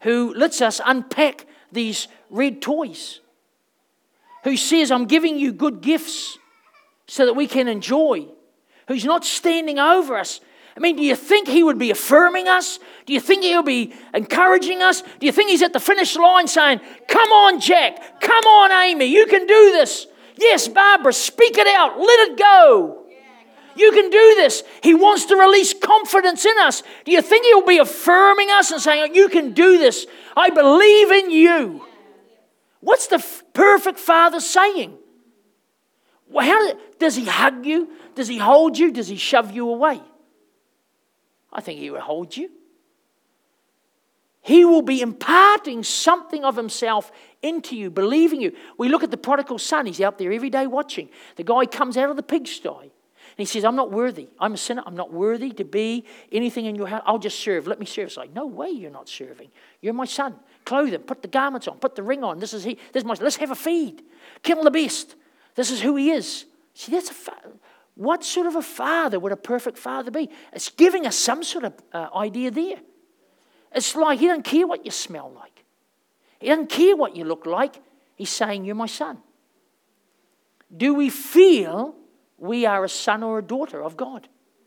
who lets us unpack these red toys, who says, I'm giving you good gifts so that we can enjoy, who's not standing over us. I mean, do you think he would be affirming us? Do you think he'll be encouraging us? Do you think he's at the finish line saying, come on, Jack, come on, Amy, you can do this. Yes, Barbara, speak it out, let it go. You can do this. He wants to release confidence in us. Do you think he'll be affirming us and saying, you can do this? I believe in you. What's the f- perfect Father saying? Well, how does he hug you? Does he hold you? Does he shove you away? I think he will hold you. He will be imparting something of himself into you, believing you. We look at the prodigal son. He's out there every day watching. The guy comes out of the pigsty. And he says, I'm not worthy. I'm a sinner. I'm not worthy to be anything in your house. I'll just serve. Let me serve. It's like, no way you're not serving. You're my son. Clothe him. Put the garments on. Put the ring on. This is he. This is my. Let's have a feed. Kill the beast. This is who he is. See, that's a fa- what sort of a father would a perfect father be? It's giving us some sort of uh, idea there. It's like he doesn't care what you smell like. He doesn't care what you look like. He's saying, you're my son. Do we feel we are a son or a daughter of God?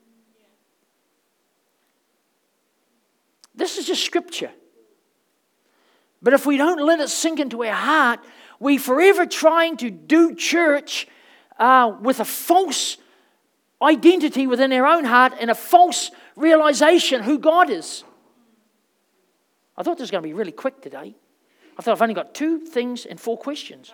This is just scripture. But if we don't let it sink into our heart, we forever trying to do church uh, with a false identity within our own heart and a false realization who God is. I thought this was going to be really quick today. I thought I've only got two things and four questions.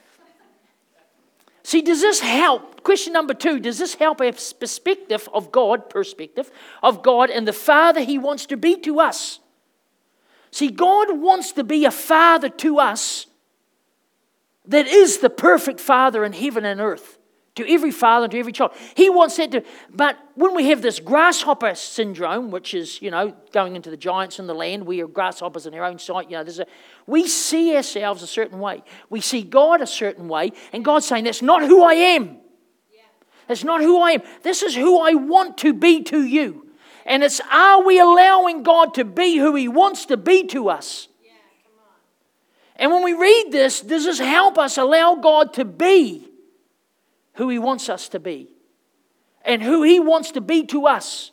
See, does this help? Question number two, does this help our perspective of God, perspective of God and the Father He wants to be to us? See, God wants to be a Father to us that is the perfect Father in heaven and earth. To every father and to every child. He wants that to, but when we have this grasshopper syndrome, which is, you know, going into the giants in the land, we are grasshoppers in our own sight, you know, there's a, we see ourselves a certain way. We see God a certain way, and God's saying, that's not who I am. That's not who I am. This is who I want to be to you. And it's, are we allowing God to be who He wants to be to us? Yeah, come on. And when we read this, does this help us allow God to be who He wants us to be and who He wants to be to us?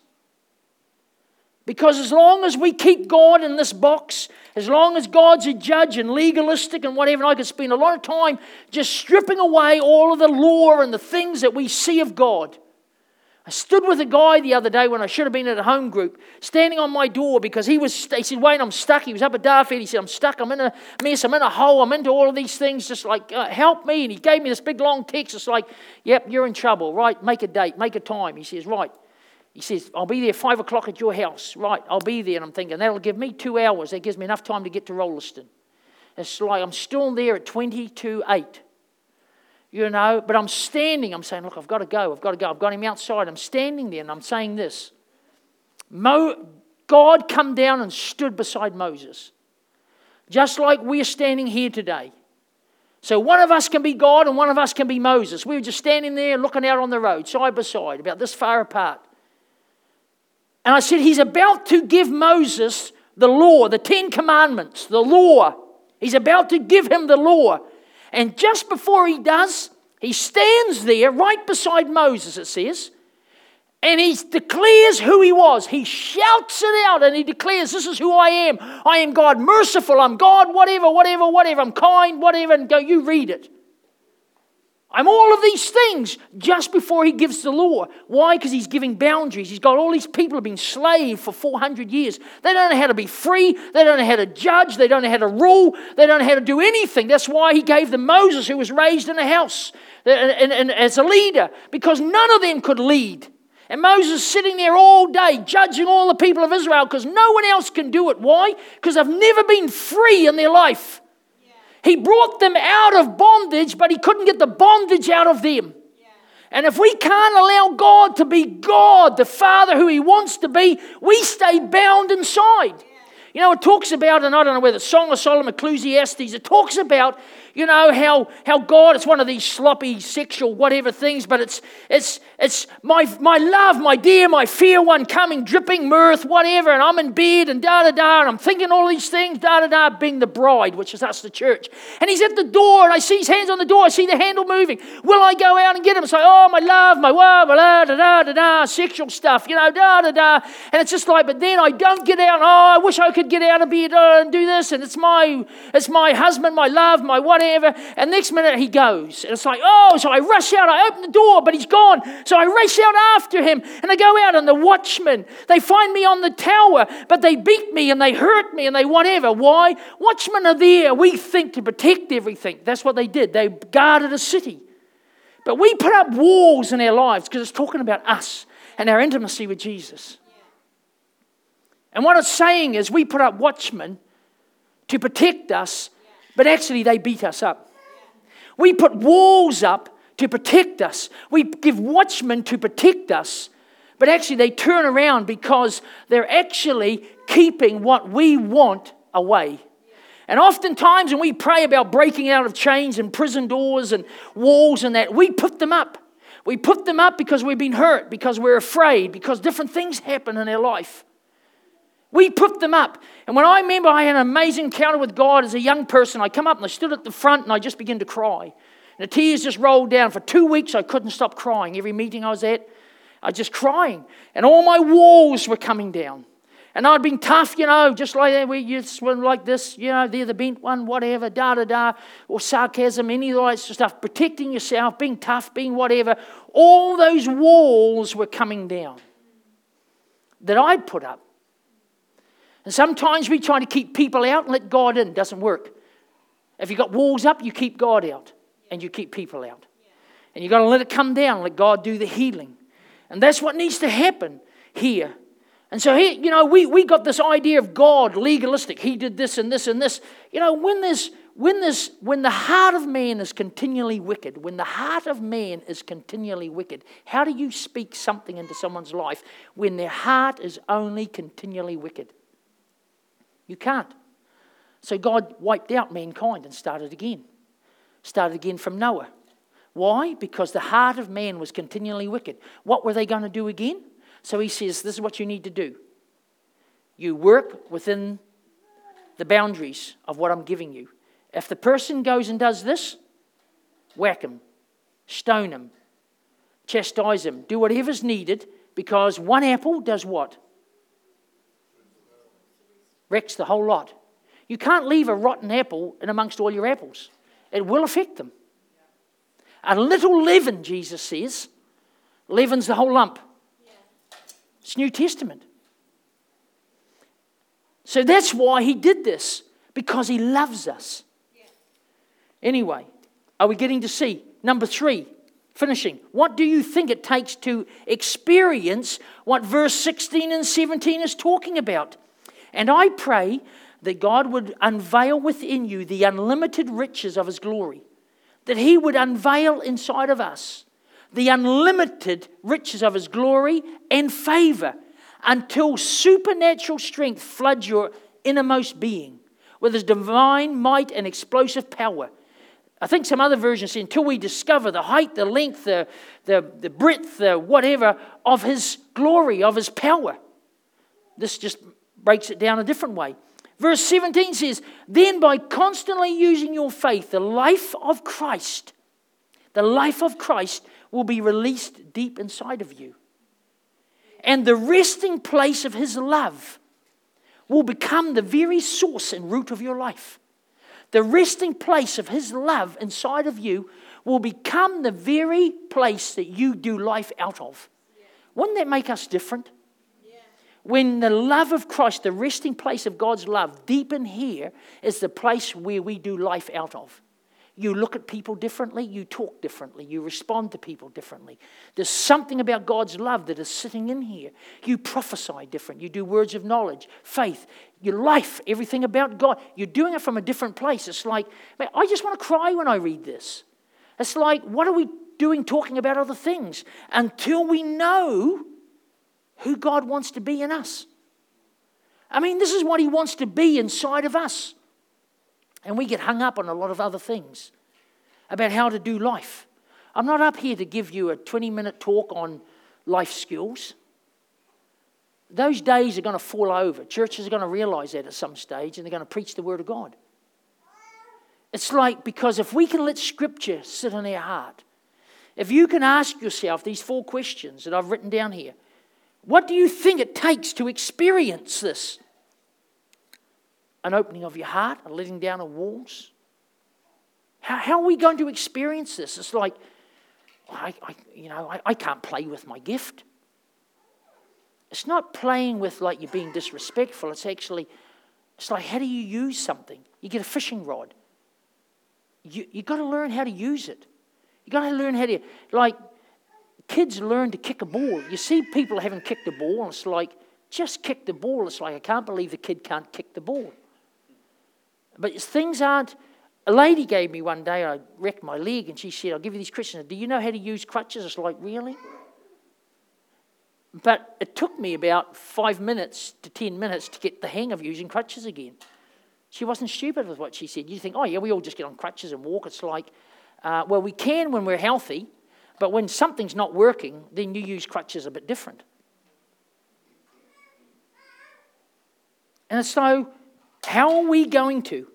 Because as long as we keep God in this box, as long as God's a judge and legalistic and whatever, and I could spend a lot of time just stripping away all of the law and the things that we see of God. I stood with a guy the other day when I should have been at a home group, standing on my door because he was, he said, Wayne, I'm stuck. He was up at Darfield. He said, I'm stuck. I'm in a mess. I'm in a hole. I'm into all of these things. Just like, uh, help me. And he gave me this big long text. It's like, yep, you're in trouble. Right, make a date. Make a time. He says, right. He says, I'll be there five o'clock at your house. Right, I'll be there. And I'm thinking, that'll give me two hours. That gives me enough time to get to Rolliston. It's like I'm still there at twenty to eight. You know, but I'm standing, I'm saying, look, I've got to go, I've got to go. I've got him outside. I'm standing there and I'm saying this. Mo- God come down and stood beside Moses. Just like we're standing here today. So one of us can be God and one of us can be Moses. We were just standing there looking out on the road, side by side, about this far apart. And I said, He's about to give Moses the law, the Ten Commandments, the law. He's about to give him the law. And just before he does, he stands there right beside Moses, it says, and he declares who he was. He shouts it out and he declares, this is who I am. I am God merciful. I'm God whatever, whatever, whatever. I'm kind, whatever. And go, you read it. I'm all of these things just before he gives the law. Why? Because he's giving boundaries. He's got all these people who have been slaves for four hundred years. They don't know how to be free. They don't know how to judge. They don't know how to rule. They don't know how to do anything. That's why he gave them Moses, who was raised in a house and, and, and as a leader, because none of them could lead. And Moses sitting there all day judging all the people of Israel because no one else can do it. Why? Because they've never been free in their life. He brought them out of bondage, but he couldn't get the bondage out of them. Yeah. And if we can't allow God to be God, the Father who He wants to be, we stay bound inside. Yeah. You know, it talks about, and I don't know whether it's Song of Solomon, Ecclesiastes, it talks about, you know, how, how God, it's one of these sloppy sexual whatever things, but it's, it's, It's my my love, my dear, my fair one coming, dripping mirth, whatever, and I'm in bed and da-da-da, and I'm thinking all these things, da-da-da, being the bride, which is us, the church. And he's at the door, and I see his hands on the door, I see the handle moving. Will I go out and get him? It's like, oh, my love, my love, da-da-da-da-da, sexual stuff, you know, da-da-da. And it's just like, but then I don't get out, oh, I wish I could get out of bed uh, and do this, and it's my, it's my husband, my love, my whatever. And next minute he goes, and it's like, oh, so I rush out, I open the door, but he's gone. So I race out after him, and I go out, and the watchmen, they find me on the tower, but they beat me, and they hurt me, and they whatever. Why? Watchmen are there, we think, to protect everything. That's what they did. They guarded a city. But we put up walls in our lives because it's talking about us and our intimacy with Jesus. And what it's saying is we put up watchmen to protect us, but actually they beat us up. We put walls up to protect us. We give watchmen to protect us, but actually they turn around because they're actually keeping what we want away. And oftentimes when we pray about breaking out of chains and prison doors and walls and that, we put them up. We put them up because we've been hurt, because we're afraid, because different things happen in our life. We put them up. And when I remember I had an amazing encounter with God as a young person, I come up and I stood at the front and I just began to cry. And the tears just rolled down. For two weeks, I couldn't stop crying. Every meeting I was at, I was just crying. And all my walls were coming down. And I'd been tough, you know, just like that. We just went like this, you know, they're the bent one, whatever, da-da-da, or sarcasm, any of that stuff. Protecting yourself, being tough, being whatever. All those walls were coming down that I'd put up. And sometimes we try to keep people out and let God in. It doesn't work. If you've got walls up, you keep God out. And you keep people out. And you've got to let it come down, let God do the healing. And that's what needs to happen here. And so here, you know, we, we got this idea of God, legalistic. He did this and this and this. You know, when there's, when there's, when the heart of man is continually wicked, when the heart of man is continually wicked, how do you speak something into someone's life when their heart is only continually wicked? You can't. So God wiped out mankind and started again. Started again from Noah. Why? Because the heart of man was continually wicked. What were they going to do again? So he says, this is what you need to do. You work within the boundaries of what I'm giving you. If the person goes and does this, whack him, stone him, chastise him, do whatever's needed, because one apple does what? Wrecks the whole lot. You can't leave a rotten apple in amongst all your apples. It will affect them. A little leaven, Jesus says, leavens the whole lump. It's New Testament. So that's why he did this, because he loves us. Anyway, are we getting to see? Number three, finishing. What do you think it takes to experience what verse sixteen and seventeen is talking about? And I pray that God would unveil within you the unlimited riches of his glory. That he would unveil inside of us the unlimited riches of his glory and favor until supernatural strength floods your innermost being with his divine might and explosive power. I think some other versions say, until we discover the height, the length, the, the, the breadth, the whatever of his glory, of his power. This just breaks it down a different way. Verse seventeen says, then by constantly using your faith, the life of Christ, the life of Christ will be released deep inside of you. And the resting place of his love will become the very source and root of your life. The resting place of his love inside of you will become the very place that you do life out of. Wouldn't that make us different? When the love of Christ, the resting place of God's love, deep in here, is the place where we do life out of. You look at people differently, you talk differently, you respond to people differently. There's something about God's love that is sitting in here. You prophesy different, you do words of knowledge, faith, your life, everything about God. You're doing it from a different place. It's like, man, I just want to cry when I read this. It's like, what are we doing talking about other things until we know who God wants to be in us? I mean, this is what he wants to be inside of us. And we get hung up on a lot of other things about how to do life. I'm not up here to give you a twenty-minute talk on life skills. Those days are going to fall over. Churches are going to realize that at some stage, and they're going to preach the Word of God. It's like, because if we can let Scripture sit in our heart, if you can ask yourself these four questions that I've written down here, what do you think it takes to experience this? An opening of your heart, a letting down of walls. How, how are we going to experience this? It's like, I, I, you know, I, I can't play with my gift. It's not playing with like you're being disrespectful. It's actually, it's like, how do you use something? You get a fishing rod. You you got to learn how to use it. You got to learn how to, like, kids learn to kick a ball. You see people haven't kicked a ball, and it's like, just kick the ball. It's like, I can't believe the kid can't kick the ball. But things aren't. A lady gave me one day, I wrecked my leg, and she said, I'll give you these crutches. Do you know how to use crutches? It's like, really? But it took me about five minutes to ten minutes to get the hang of using crutches again. She wasn't stupid with what she said. You think, oh yeah, we all just get on crutches and walk. It's like, uh, well, we can when we're healthy, but when something's not working, then you use crutches a bit different. And so, how are we going to?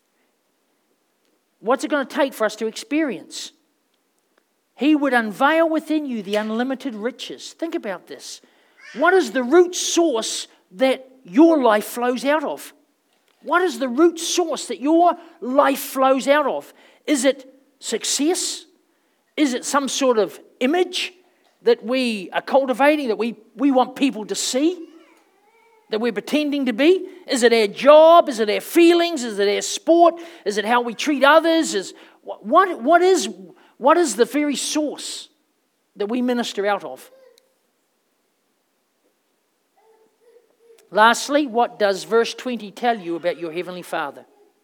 What's it going to take for us to experience? He would unveil within you the unlimited riches. Think about this. What is the root source that your life flows out of? What is the root source that your life flows out of? Is it success? Is it some sort of image that we are cultivating, that we, we want people to see? That we're pretending to be? Is it our job? Is it our feelings? Is it our sport? Is it how we treat others? Is what, what, is, what is the very source that we minister out of? Lastly, what does verse twenty tell you about your Heavenly Father?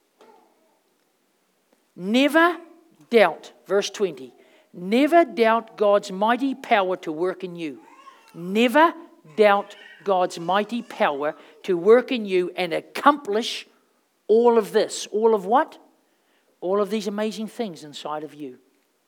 Never doubt, verse twenty, never doubt God's mighty power to work in you. Never doubt God's mighty power to work in you and accomplish all of this. All of what? All of these amazing things inside of you.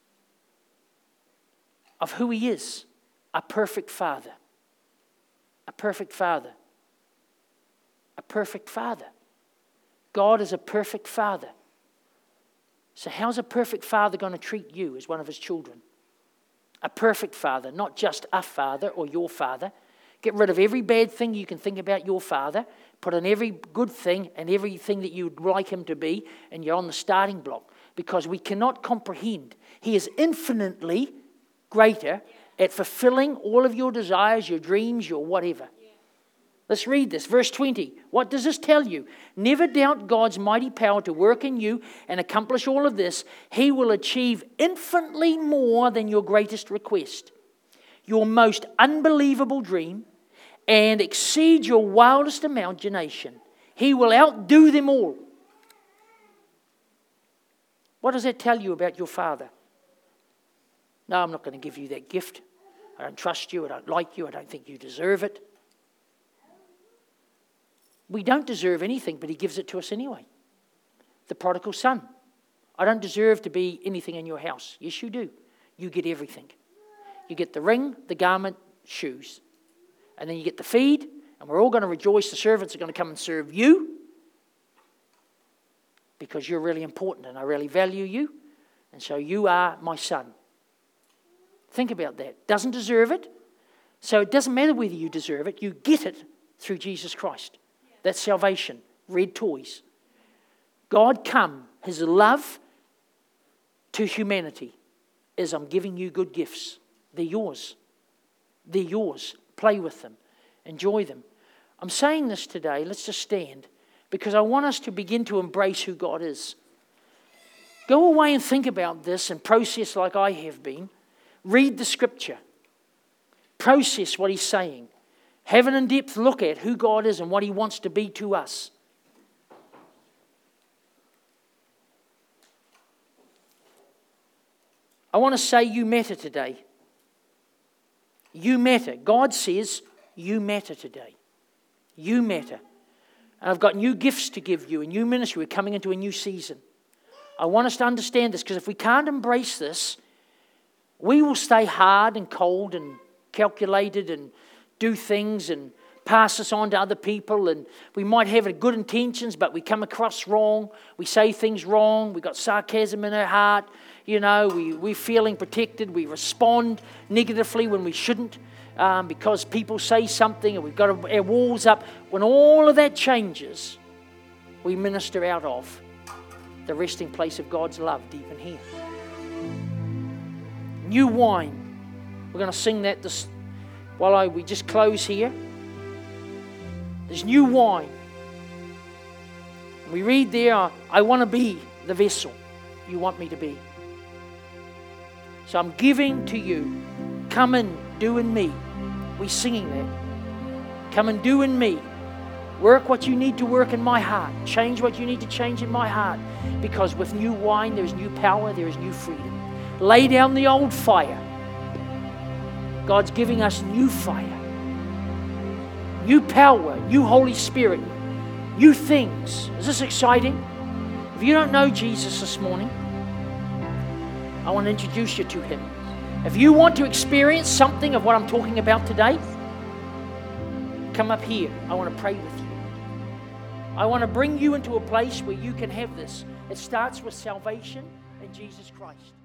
Of who He is. A perfect Father. A perfect Father. A perfect Father. God is a perfect Father. So how's a perfect Father going to treat you as one of His children? A perfect Father, not just a father or your father. Get rid of every bad thing you can think about your Father. Put in every good thing and everything that you would like Him to be, and you're on the starting block. Because we cannot comprehend. He is infinitely greater at fulfilling all of your desires, your dreams, your whatever. Let's read this. Verse twenty. What does this tell you? Never doubt God's mighty power to work in you and accomplish all of this. He will achieve infinitely more than your greatest request, your most unbelievable dream, and exceed your wildest imagination. He will outdo them all. What does that tell you about your Father? No, I'm not going to give you that gift. I don't trust you. I don't like you. I don't think you deserve it. We don't deserve anything, but He gives it to us anyway. The prodigal son. I don't deserve to be anything in your house. Yes, you do. You get everything. You get the ring, the garment, shoes. And then you get the feed, and we're all going to rejoice. The servants are going to come and serve you because you're really important and I really value you. And so you are my son. Think about that. Doesn't deserve it. So it doesn't matter whether you deserve it. You get it through Jesus Christ. That's salvation. Red toys. God come, His love to humanity is I'm giving you good gifts. They're yours. They're yours. Play with them. Enjoy them. I'm saying this today. Let's just stand. Because I want us to begin to embrace who God is. Go away and think about this and process like I have been. Read the Scripture. Process what He's saying. Have an in-depth look at who God is and what He wants to be to us. I want to say you matter today. You matter. God says you matter today. You matter. And I've got new gifts to give you, a new ministry. We're coming into a new season. I want us to understand this, because if we can't embrace this, We will stay hard and cold and calculated and do things and pass this on to other people, and we might have good intentions, but we come across wrong. We say things wrong. We got sarcasm in our heart. You know, we, we're feeling protected. We respond negatively when we shouldn't um, because people say something, and we've got our walls up. When all of that changes, we minister out of the resting place of God's love deep in here. New wine. We're going to sing that this while I, we just close here. There's new wine. We read there, I want to be the vessel you want me to be. So I'm giving to you. Come and do in me. We're singing that. Come and do in me. Work what you need to work in my heart. Change what you need to change in my heart. Because with new wine, there's new power, there is new freedom. Lay down the old fire. God's giving us new fire. New power, new Holy Spirit, new things. Is this exciting? If you don't know Jesus this morning, I want to introduce you to Him. If you want to experience something of what I'm talking about today, come up here. I want to pray with you. I want to bring you into a place where you can have this. It starts with salvation in Jesus Christ.